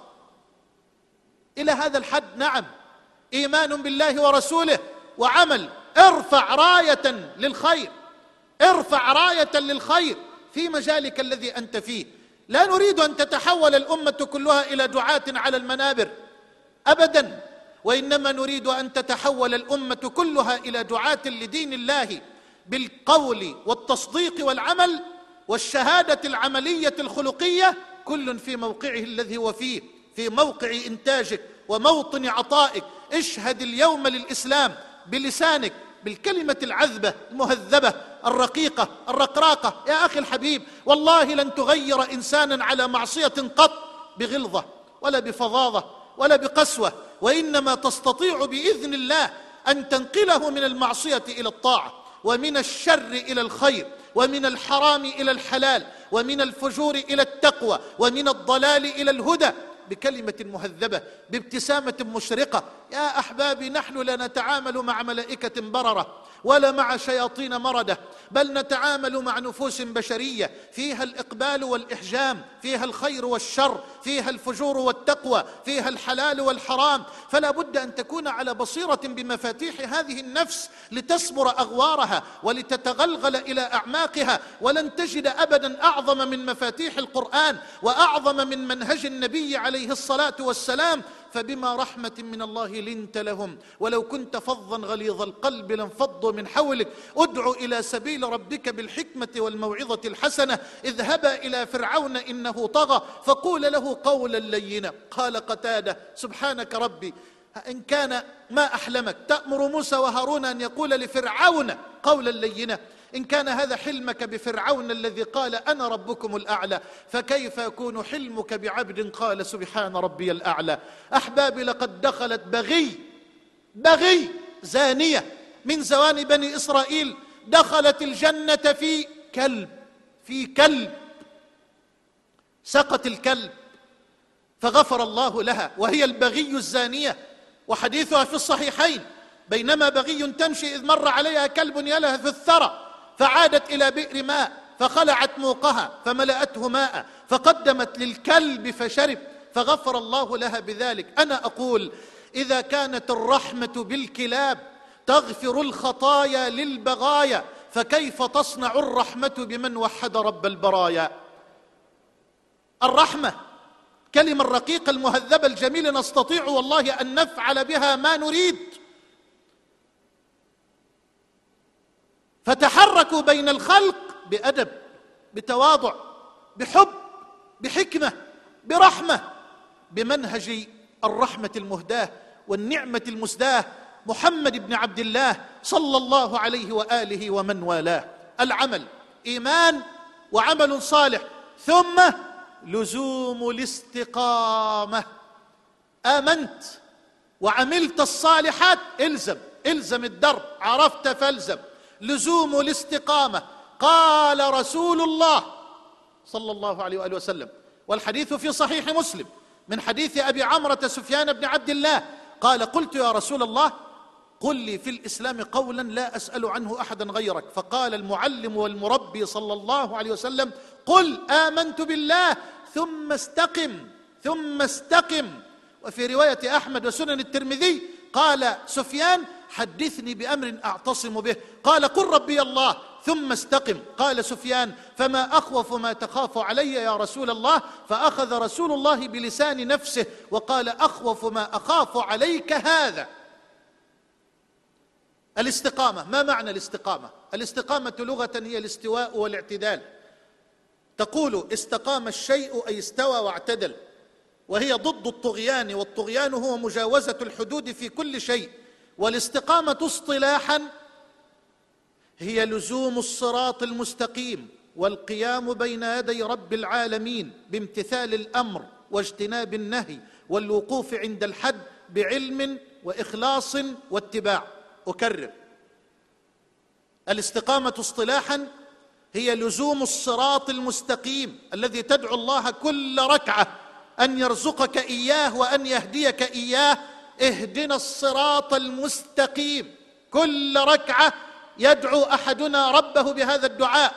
إلى هذا الحد، نعم، إيمان بالله ورسوله وعمل. ارفع راية للخير، ارفع راية للخير في مجالك الذي أنت فيه. لا نريد أن تتحول الأمة كلها إلى دعاة على المنابر أبدا، وإنما نريد أن تتحول الأمة كلها إلى دعاة لدين الله بالقول والتصديق والعمل والشهادة العملية الخلقية، كل في موقعه الذي هو فيه، في موقع إنتاجك وموطن عطائك. اشهد اليوم للإسلام بلسانك بالكلمة العذبة المهذبة الرقيقة الرقراقة. يا أخي الحبيب، والله لن تغير إنسانا على معصية قط بغلظة ولا بفظاظة ولا بقسوة، وإنما تستطيع بإذن الله أن تنقله من المعصية إلى الطاعة، ومن الشر إلى الخير، ومن الحرام إلى الحلال، ومن الفجور إلى التقوى، ومن الضلال إلى الهدى، بكلمة مهذبة، بابتسامة مشرقة. يا أحبابي، نحن لا نتعامل مع ملائكة بررة ولا مع شياطين مردة، بل نتعامل مع نفوس بشرية فيها الإقبال والإحجام، فيها الخير والشر، فيها الفجور والتقوى، فيها الحلال والحرام. فلا بد أن تكون على بصيرة بمفاتيح هذه النفس لتسبر أغوارها ولتتغلغل إلى أعماقها. ولن تجد أبدا أعظم من مفاتيح القرآن وأعظم من منهج النبي عليه الصلاة والسلام. فبما رحمة من الله لنت لهم ولو كنت فظا غليظ القلب لانفضوا من حولك. ادع إلى سبيل ربك بالحكمة والموعظة الحسنة. اذهبا إلى فرعون إنه طغى فقول له قولا لينا. قال قتادة: سبحانك ربي إن كان ما أحلمك تأمر موسى وهارون أن يقول لفرعون قولا لينا. إن كان هذا حلمك بفرعون الذي قال أنا ربكم الأعلى، فكيف يكون حلمك بعبد قال سبحان ربي الأعلى؟ أحبابي، لقد دخلت بغي زانية من زواني بني إسرائيل، دخلت الجنة في كلب سقط الكلب فغفر الله لها، وهي البغي الزانية. وحديثها في الصحيحين: بينما بغي تمشي إذ مر عليها كلب يلهث الثرى فعادت إلى بئر ماء فخلعت موقها فملأته ماء فقدمت للكلب فشرب فغفر الله لها بذلك. أنا أقول: إذا كانت الرحمة بالكلاب تغفر الخطايا للبغايا، فكيف تصنع الرحمة بمن وحد رب البرايا؟ الرحمة كلمة الرقيقة المهذبة الجميلة نستطيع والله أن نفعل بها ما نريد. فتحركوا بين الخلق بأدب، بتواضع، بحب، بحكمة، برحمة، بمنهج الرحمة المهداة والنعمة المسداة محمد بن عبد الله صلى الله عليه وآله ومن والاه. العمل إيمان وعمل صالح، ثم لزوم الاستقامة. آمنت وعملت الصالحات، الزم الدرب، عرفت فالزم. لزوم الاستقامة. قال رسول الله صلى الله عليه وآله وسلم، والحديث في صحيح مسلم من حديث أبي عمرة سفيان بن عبد الله قال: قلت يا رسول الله قل لي في الإسلام قولا لا أسأل عنه أحدا غيرك. فقال المعلم والمربي صلى الله عليه وسلم: قل آمنت بالله ثم استقم. وفي رواية أحمد وسنن الترمذي قال سفيان: حدثني بأمر أعتصم به. قال: قل ربي الله ثم استقم. قال سفيان: فما أخوف ما تخاف علي يا رسول الله؟ فأخذ رسول الله بلسان نفسه وقال: أخوف ما أخاف عليك هذا. الاستقامة. ما معنى الاستقامة؟ الاستقامة لغة هي الاستواء والاعتدال. تقول استقام الشيء أي استوى واعتدل، وهي ضد الطغيان، والطغيان هو مجاوزة الحدود في كل شيء. والاستقامة اصطلاحا هي لزوم الصراط المستقيم والقيام بين يدي رب العالمين بامتثال الأمر واجتناب النهي والوقوف عند الحد بعلم وإخلاص واتباع. أكرر: الاستقامة اصطلاحا هي لزوم الصراط المستقيم الذي تدعو الله كل ركعة أن يرزقك إياه وأن يهديك إياه. اهدنا الصراط المستقيم. كل ركعة يدعو أحدنا ربه بهذا الدعاء.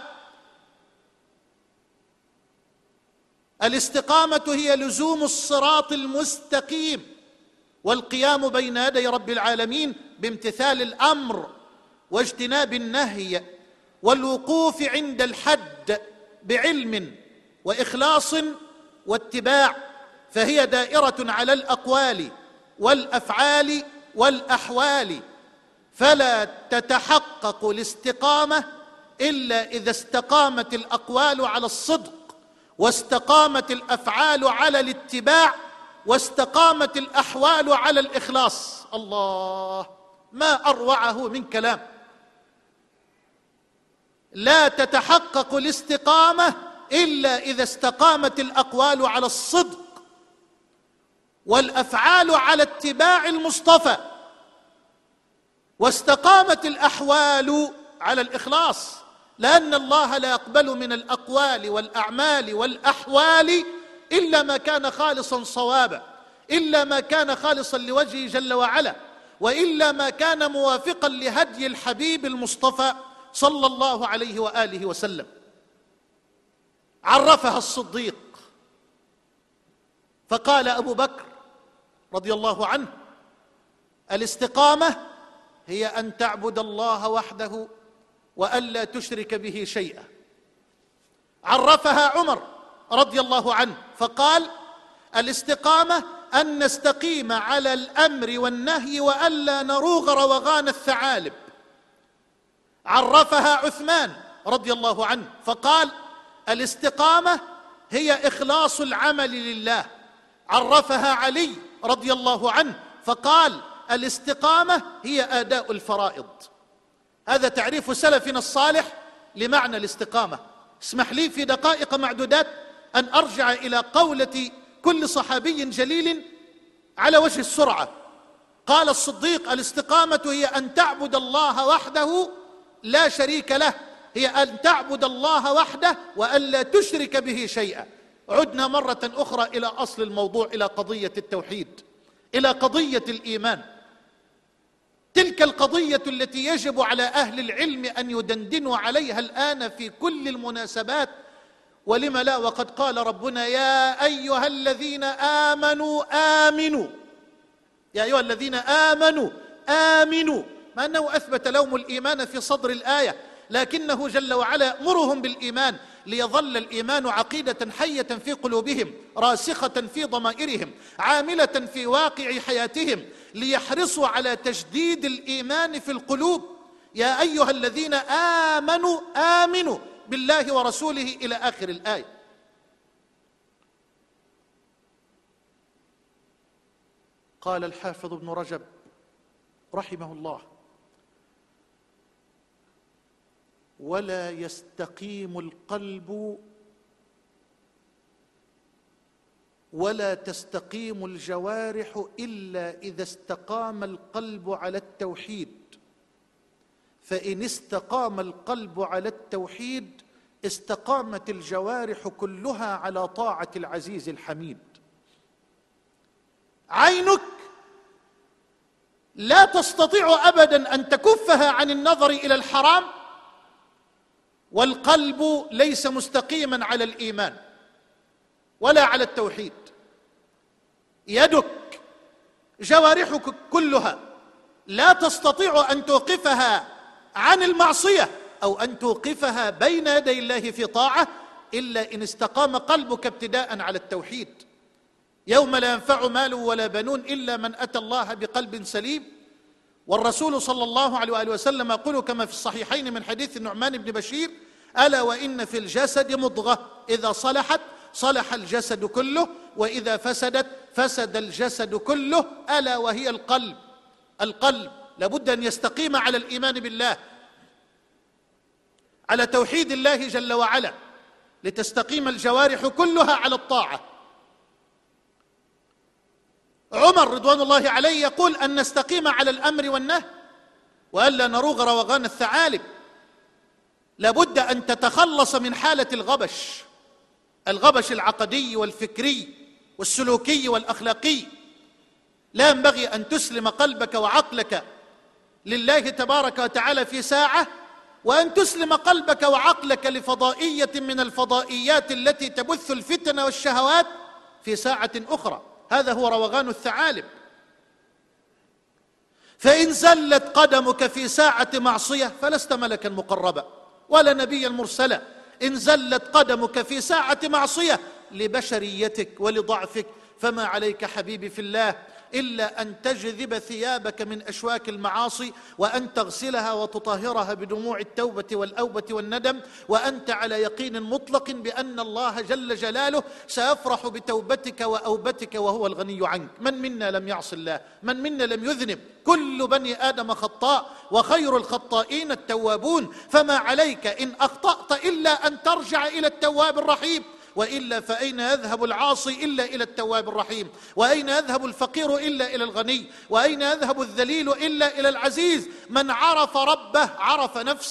الاستقامة هي لزوم الصراط المستقيم والقيام بين يدي رب العالمين بامتثال الأمر واجتناب النهي والوقوف عند الحد بعلم وإخلاص واتباع. فهي دائرة على الأقوال والأفعال والأحوال، فلا تتحقق الاستقامة إلا إذا استقامت الأقوال على الصدق، واستقامت الأفعال على الاتباع، واستقامت الأحوال على الإخلاص. الله، ما أروعه من كلام. لا تتحقق الاستقامة إلا إذا استقامت الأقوال على الصدق والأفعال على اتباع المصطفى، واستقامت الأحوال على الإخلاص، لأن الله لا يقبل من الأقوال والأعمال والأحوال إلا ما كان خالصا صوابا، إلا ما كان خالصا لوجهه جل وعلا. وإلا ما كان موافقا لهدي الحبيب المصطفى صلى الله عليه وآله وسلم. عرفها الصديق فقال أبو بكر رضي الله عنه: الاستقامة هي أن تعبد الله وحده وألا تشرك به شيئا. عرفها عمر رضي الله عنه فقال: الاستقامة أن نستقيم على الأمر والنهي وألا نروغ روغان الثعالب. عرفها عثمان رضي الله عنه فقال: الاستقامة هي إخلاص العمل لله. عرفها علي رضي الله عنه فقال: الاستقامة هي أداء الفرائض. هذا تعريف سلفنا الصالح لمعنى الاستقامة. اسمح لي في دقائق معدودات أن أرجع إلى قولة كل صحابي جليل على وجه السرعة. قال الصديق: الاستقامة هي أن تعبد الله وحده لا شريك له، هي أن تعبد الله وحده وألا تشرك به شيئا. عدنا مرة أخرى إلى أصل الموضوع، إلى قضية التوحيد، إلى قضية الإيمان، تلك القضية التي يجب على أهل العلم أن يدندنوا عليها الآن في كل المناسبات. ولم لا؟ وقد قال ربنا: يا أيها الذين آمنوا آمنوا، يا أيها الذين آمنوا آمنوا، مع أنه أثبت لهم الإيمان في صدر الآية، لكنه جل وعلا يأمرهم بالإيمان ليظل الإيمان عقيدة حية في قلوبهم، راسخة في ضمائرهم، عاملة في واقع حياتهم، ليحرصوا على تجديد الإيمان في القلوب. يا أيها الذين آمنوا آمنوا بالله ورسوله إلى آخر الآية. قال الحافظ ابن رجب رحمه الله: ولا يستقيم القلب ولا تستقيم الجوارح إلا إذا استقام القلب على التوحيد، فإن استقام القلب على التوحيد استقامت الجوارح كلها على طاعة العزيز الحميد. عينك لا تستطيع أبدا أن تكفها عن النظر إلى الحرام والقلب ليس مستقيما على الإيمان ولا على التوحيد. يدك، جوارحك كلها لا تستطيع أن توقفها عن المعصية أو أن توقفها بين يدي الله في طاعة إلا إن استقام قلبك ابتداء على التوحيد. يوم لا ينفع مال ولا بنون إلا من أتى الله بقلب سليم. والرسول صلى الله عليه وآله وسلم يقول كما في الصحيحين من حديث النعمان بن بشير: ألا وإن في الجسد مضغة إذا صلحت صلح الجسد كله وإذا فسدت فسد الجسد كله، ألا وهي القلب. القلب لابد أن يستقيم على الإيمان بالله، على توحيد الله جل وعلا، لتستقيم الجوارح كلها على الطاعة. عمر رضوان الله عليه يقول أن نستقيم على الأمر والنهي وألا نروغ روغان الثعالب. لابد أن تتخلص من حالة الغبش العقدي والفكري والسلوكي والأخلاقي. لا ينبغي أن تسلم قلبك وعقلك لله تبارك وتعالى في ساعة، وأن تسلم قلبك وعقلك لفضائية من الفضائيات التي تبث الفتن والشهوات في ساعة أخرى. هذا هو روغان الثعالب. فإن زلت قدمك في ساعة معصية فلست ملكا مقربا ولا نبيا مرسلا. إن زلت قدمك في ساعة معصية لبشريتك ولضعفك فما عليك حبيبي في الله إلا أن تجذب ثيابك من أشواك المعاصي، وأن تغسلها وتطهرها بدموع التوبة والأوبة والندم، وأنت على يقين مطلق بأن الله جل جلاله سيفرح بتوبتك وأوبتك وهو الغني عنك. من منا لم يعص الله؟ من منا لم يذنب؟ كل بني آدم خطاء وخير الخطائين التوابون. فما عليك إن أخطأت إلا أن ترجع إلى التواب الرحيم، وإلا فأين يذهب العاصي إلا إلى التواب الرحيم؟ وأين يذهب الفقير إلا إلى الغني؟ وأين يذهب الذليل إلا إلى العزيز؟ من عرف ربه عرف نفسه،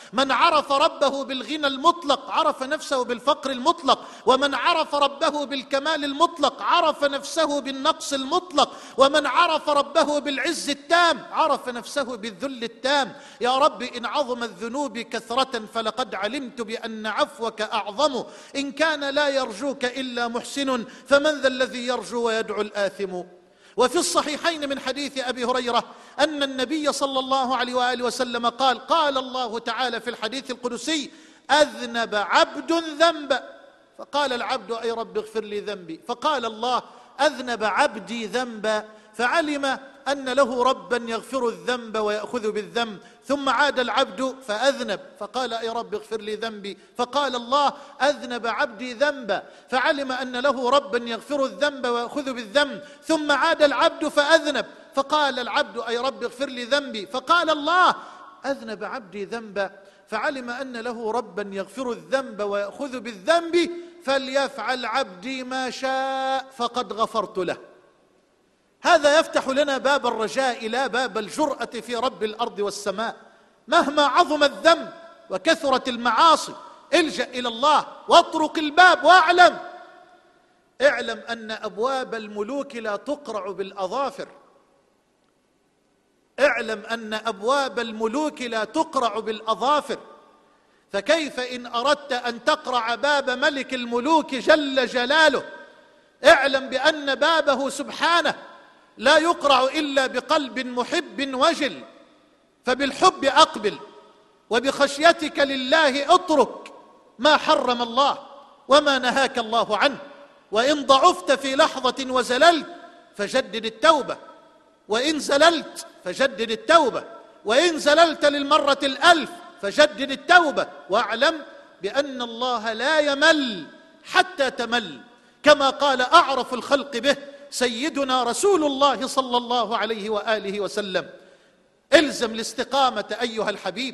من عرف ربه بالغنى المطلق عرف نفسه بالفقر المطلق، ومن عرف ربه بالكمال المطلق عرف نفسه بالنقص المطلق، ومن عرف ربه بالعز التام عرف نفسه بالذل التام. يا رب إن عظمت ذنوبي كثرة فلقد علمت بأن عفوك أعظم، إن كان لا يرجوك إلا محسن فمن ذا الذي يرجو ويدعو الآثم. وفي الصحيحين من حديث أبي هريرة أن النبي صلى الله عليه وآله وسلم قال: قال الله تعالى في الحديث القدسي: أذنب عبد ذنب، فقال العبد: أي رب اغفر لي ذنبي، فقال الله: أذنب عبدي ذنبا، فعلم أن له ربا يغفر الذنب ويأخذ بالذنب، ثم عاد العبد فأذنب فقال: أي رب اغفر لي ذنبي، فقال الله: أذنب عبدي ذنبا، فعلم أن له ربا يغفر الذنب ويأخذ بالذنب، ثم عاد العبد فأذنب فقال العبد: أي رب اغفر لي ذنبي، فقال الله: أذنب عبدي ذنبا، فعلم أن له ربا يغفر الذنب ويأخذ بالذنب، فليفعل عبدي ما شاء فقد غفرت له. هذا يفتح لنا باب الرجاء لا باب الجرأة في رب الأرض والسماء. مهما عظم الذنب وكثرت المعاصي الجأ إلى الله واطرق الباب واعلم أن أبواب الملوك لا تقرع بالأظافر. اعلم أن أبواب الملوك لا تقرع بالأظافر، فكيف إن أردت أن تقرع باب ملك الملوك جل جلاله؟ اعلم بأن بابه سبحانه لا يقرع إلا بقلب محب وجل، فبالحب أقبل، وبخشيتك لله اترك ما حرم الله وما نهاك الله عنه. وإن ضعفت في لحظة وزللت فجدد التوبة، وإن زللت فجدد التوبة، وإن زللت للمرة الألف فجدد التوبة، واعلم بأن الله لا يمل حتى تمل، كما قال أعرف الخلق به سيدنا رسول الله صلى الله عليه وآله وسلم: الزم الاستقامة أيها الحبيب،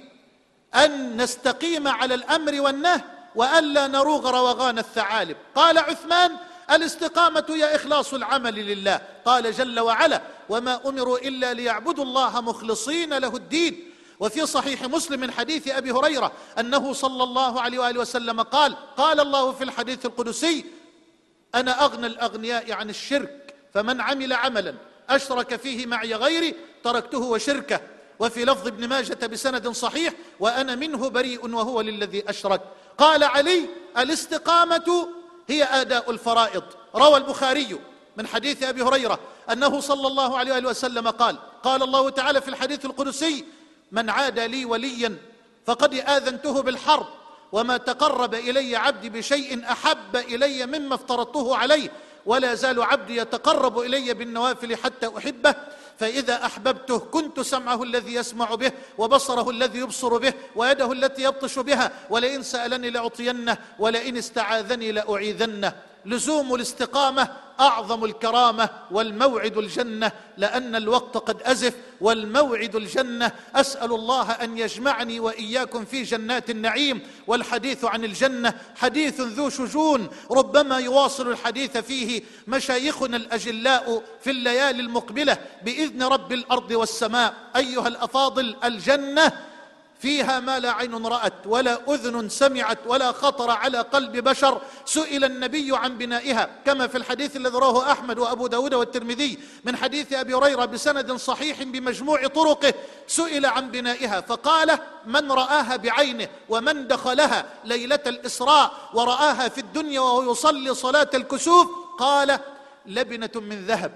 أن نستقيم على الأمر والنهي وألا نروغ روغان الثعالب. قال عثمان: الاستقامة هي إخلاص العمل لله. قال جل وعلا: وما أمروا إلا ليعبدوا الله مخلصين له الدين. وفي صحيح مسلم من حديث أبي هريرة أنه صلى الله عليه وآله وسلم قال: قال الله في الحديث القدسي: أنا أغنى الأغنياء عن الشرك، فمن عمل عملا أشرك فيه معي غيري تركته وشركه. وفي لفظ ابن ماجة بسند صحيح: وأنا منه بريء وهو للذي أشرك. قال علي: الاستقامة هي أداء الفرائض. روى البخاري من حديث أبي هريرة أنه صلى الله عليه وآله وسلم قال: قال الله تعالى في الحديث القدسي: من عادى لي وليا فقد آذنته بالحرب، وما تقرب إلي عبدي بشيء أحب إلي مما افترضته عليه، ولا زال عبدي يتقرب إلي بالنوافل حتى أحبه، فإذا أحببته كنت سمعه الذي يسمع به، وبصره الذي يبصر به، ويده التي يبطش بها، ولئن سألني لأعطينه، ولئن استعاذني لأعيذنه. لزوم الاستقامة أعظم الكرامة، والموعد الجنة، لأن الوقت قد أزف، والموعد الجنة. أسأل الله أن يجمعني وإياكم في جنات النعيم. والحديث عن الجنة حديث ذو شجون، ربما يواصل الحديث فيه مشايخنا الأجلاء في الليالي المقبلة بإذن رب الأرض والسماء. أيها الأفاضل، الجنة فيها ما لا عين رأت ولا أذن سمعت ولا خطر على قلب بشر. سئل النبي عن بنائها كما في الحديث الذي رواه أحمد وأبو داود والترمذي من حديث أبي هريرة بسند صحيح بمجموع طرقه، سئل عن بنائها فقال: من رآها بعينه ومن دخلها ليلة الإسراء ورآها في الدنيا وهو يصلي صلاة الكسوف، قال: لبنة من ذهب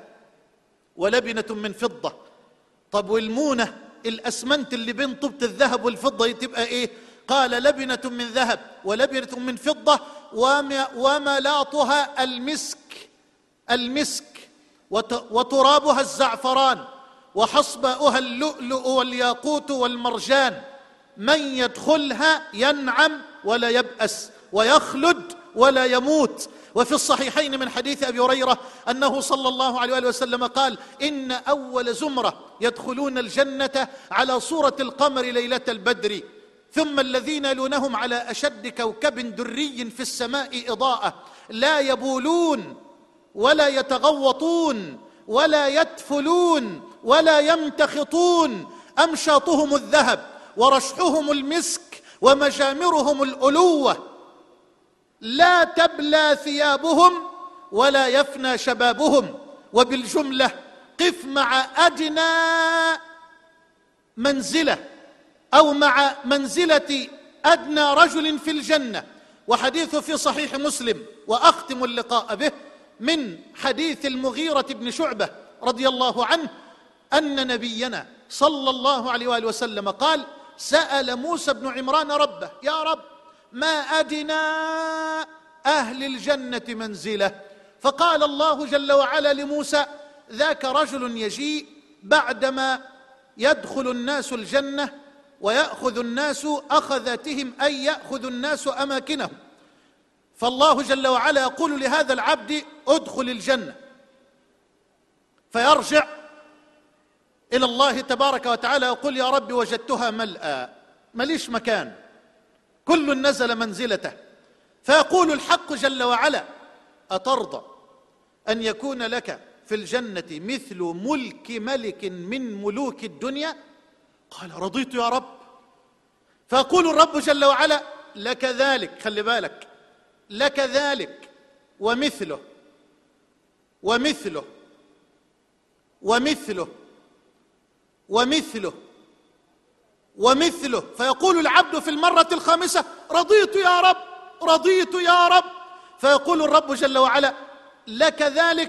ولبنة من فضة. طب والمونة الأسمنت اللي بين طوبة الذهب والفضة تبقى إيه؟ قال: لبنة من ذهب ولبنة من فضة وملاطها المسك وترابها الزعفران وحصباؤها اللؤلؤ والياقوت والمرجان. من يدخلها ينعم ولا يبأس ويخلد ولا يموت. وفي الصحيحين من حديث أبي هريرة أنه صلى الله عليه وآله وسلم قال: إن أول زمرة يدخلون الجنة على صورة القمر ليلة البدر، ثم الذين يلونهم على أشد كوكب دري في السماء إضاءة، لا يبولون ولا يتغوطون ولا يتفلون ولا يمتخطون، أمشاطهم الذهب ورشحهم المسك ومجامرهم الألوة، لا تبلى ثيابهم ولا يفنى شبابهم. وبالجملة قف مع أدنى منزلة أو مع منزلة أدنى رجل في الجنة. وحديث في صحيح مسلم، وأختم اللقاء به، من حديث المغيرة بن شعبة رضي الله عنه أن نبينا صلى الله عليه وآله وسلم قال: سأل موسى بن عمران ربه: يا رب، ما أدنى أهل الجنة منزلة؟ فقال الله جل وعلا لموسى: ذاك رجل يجيء بعدما يدخل الناس الجنة ويأخذ الناس أخذاتهم، أي يأخذ الناس أماكنهم، فالله جل وعلا يقول لهذا العبد: ادخل الجنة، فيرجع إلى الله تبارك وتعالى يقول: يا رب، وجدتها ملأى، مليش مكان، كل نزل منزلته. فيقول الحق جل وعلا: أترضى أن يكون لك في الجنة مثل ملك ملك من ملوك الدنيا؟ قال: رضيت يا رب. فيقول الرب جل وعلا: لك ذلك، خلي بالك، لك ذلك ومثله ومثله ومثله ومثله ومثله. فيقول العبد في المرة الخامسة: رضيت يا رب، رضيت يا رب. فيقول الرب جل وعلا: لك ذلك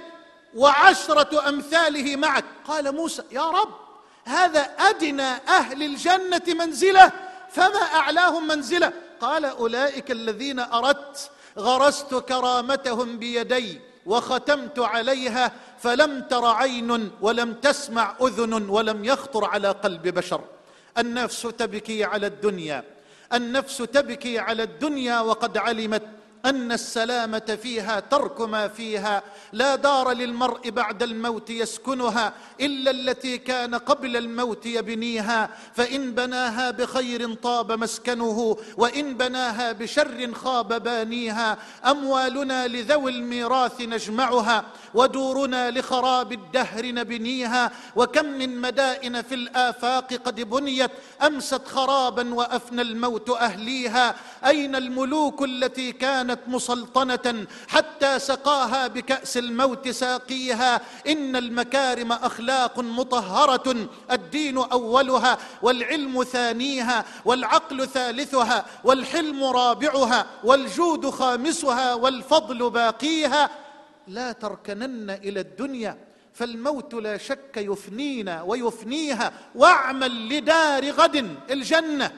وعشرة أمثاله معك. قال موسى: يا رب، هذا أدنى أهل الجنة منزلة، فما أعلاهم منزلة؟ قال: أولئك الذين أردت غرست كرامتهم بيدي وختمت عليها، فلم تر عين ولم تسمع أذن ولم يخطر على قلب بشر. النفس تبكي على الدنيا، النفس تبكي على الدنيا وقد علمت أن السلامة فيها ترك ما فيها. لا دار للمرء بعد الموت يسكنها إلا التي كان قبل الموت يبنيها، فإن بناها بخير طاب مسكنه، وإن بناها بشر خاب بانيها. أموالنا لذوي الميراث نجمعها، ودورنا لخراب الدهر نبنيها. وكم من مدائن في الآفاق قد بنيت، أمست خرابا وأفنى الموت أهليها. أين الملوك التي كانت مسلطنة حتى سقاها بكأس الموت ساقيها؟ إن المكارم أخلاق مطهرة، الدين أولها والعلم ثانيها، والعقل ثالثها والحلم رابعها، والجود خامسها والفضل باقيها. لا تركنن إلى الدنيا، فالموت لا شك يفنينا ويفنيها. واعمل لدار غد الجنة،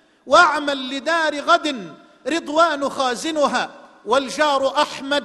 واعمل لدار غد رضوان خازنها، والجار أحمد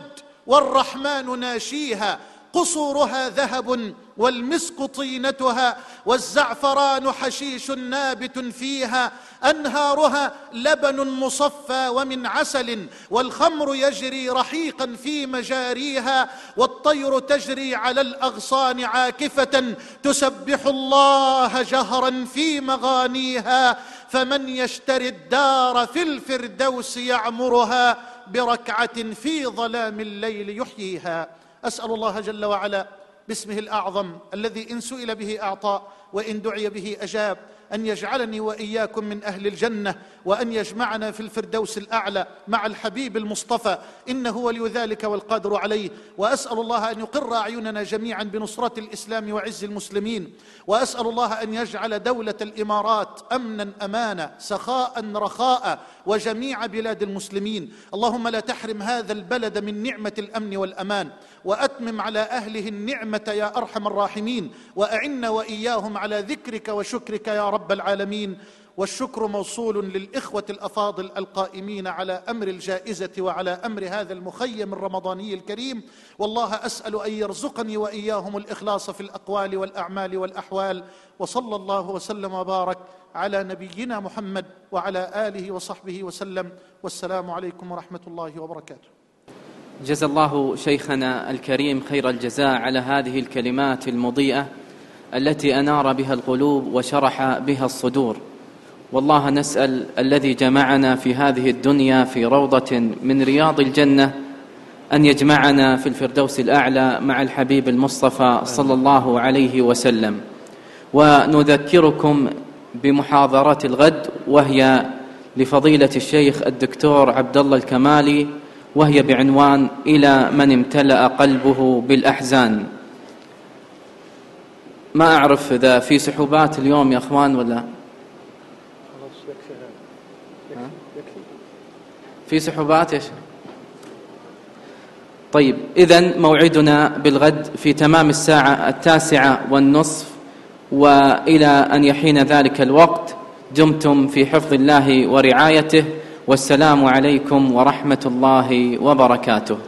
والرحمن ناشيها. قصورها ذهب والمسك طينتها، والزعفران حشيش نابت فيها. أنهارها لبن مصفى ومن عسل، والخمر يجري رحيقا في مجاريها. والطير تجري على الأغصان عاكفة، تسبح الله جهرا في مغانيها. فمن يشتري الدار في الفردوس يعمرها، بركعة في ظلام الليل يحييها. أسأل الله جل وعلا باسمه الأعظم الذي إن سئل به أعطى وإن دعي به أجاب، أن يجعلني وإياكم من أهل الجنة، وأن يجمعنا في الفردوس الأعلى مع الحبيب المصطفى، إنه ولي ذلك والقادر عليه. وأسأل الله أن يقر أعيننا جميعا بنصرة الإسلام وعز المسلمين. وأسأل الله أن يجعل دولة الإمارات أمنا أمانا، سخاء رخاء، وجميع بلاد المسلمين. اللهم لا تحرم هذا البلد من نعمة الأمن والأمان، وأتمم على أهله النعمة يا أرحم الراحمين، وأعنا وإياهم على ذكرك وشكرك يا رب العالمين. والشكر موصول للإخوة الأفاضل القائمين على أمر الجائزة وعلى أمر هذا المخيم الرمضاني الكريم. والله أسأل أن يرزقني وإياهم الإخلاص في الأقوال والأعمال والأحوال. وصلى الله وسلم وبارك على نبينا محمد وعلى آله وصحبه وسلم. والسلام عليكم ورحمة الله وبركاته. جزا الله شيخنا الكريم خير الجزاء على هذه الكلمات المضيئة التي أنار بها القلوب وشرح بها الصدور. والله نسأل الذي جمعنا في هذه الدنيا في روضة من رياض الجنة أن يجمعنا في الفردوس الأعلى مع الحبيب المصطفى صلى الله عليه وسلم. ونذكركم بمحاضرة الغد، وهي لفضيلة الشيخ الدكتور عبد الله الكمالي، وهي بعنوان إلى من امتلأ قلبه بالأحزان. ما أعرف إذا في سحوبات اليوم يا أخوان ولا في سحوبات يا شيخ؟ طيب، إذن موعدنا بالغد في تمام الساعة 9:30، وإلى أن يحين ذلك الوقت دمتم في حفظ الله ورعايته، والسلام عليكم ورحمة الله وبركاته.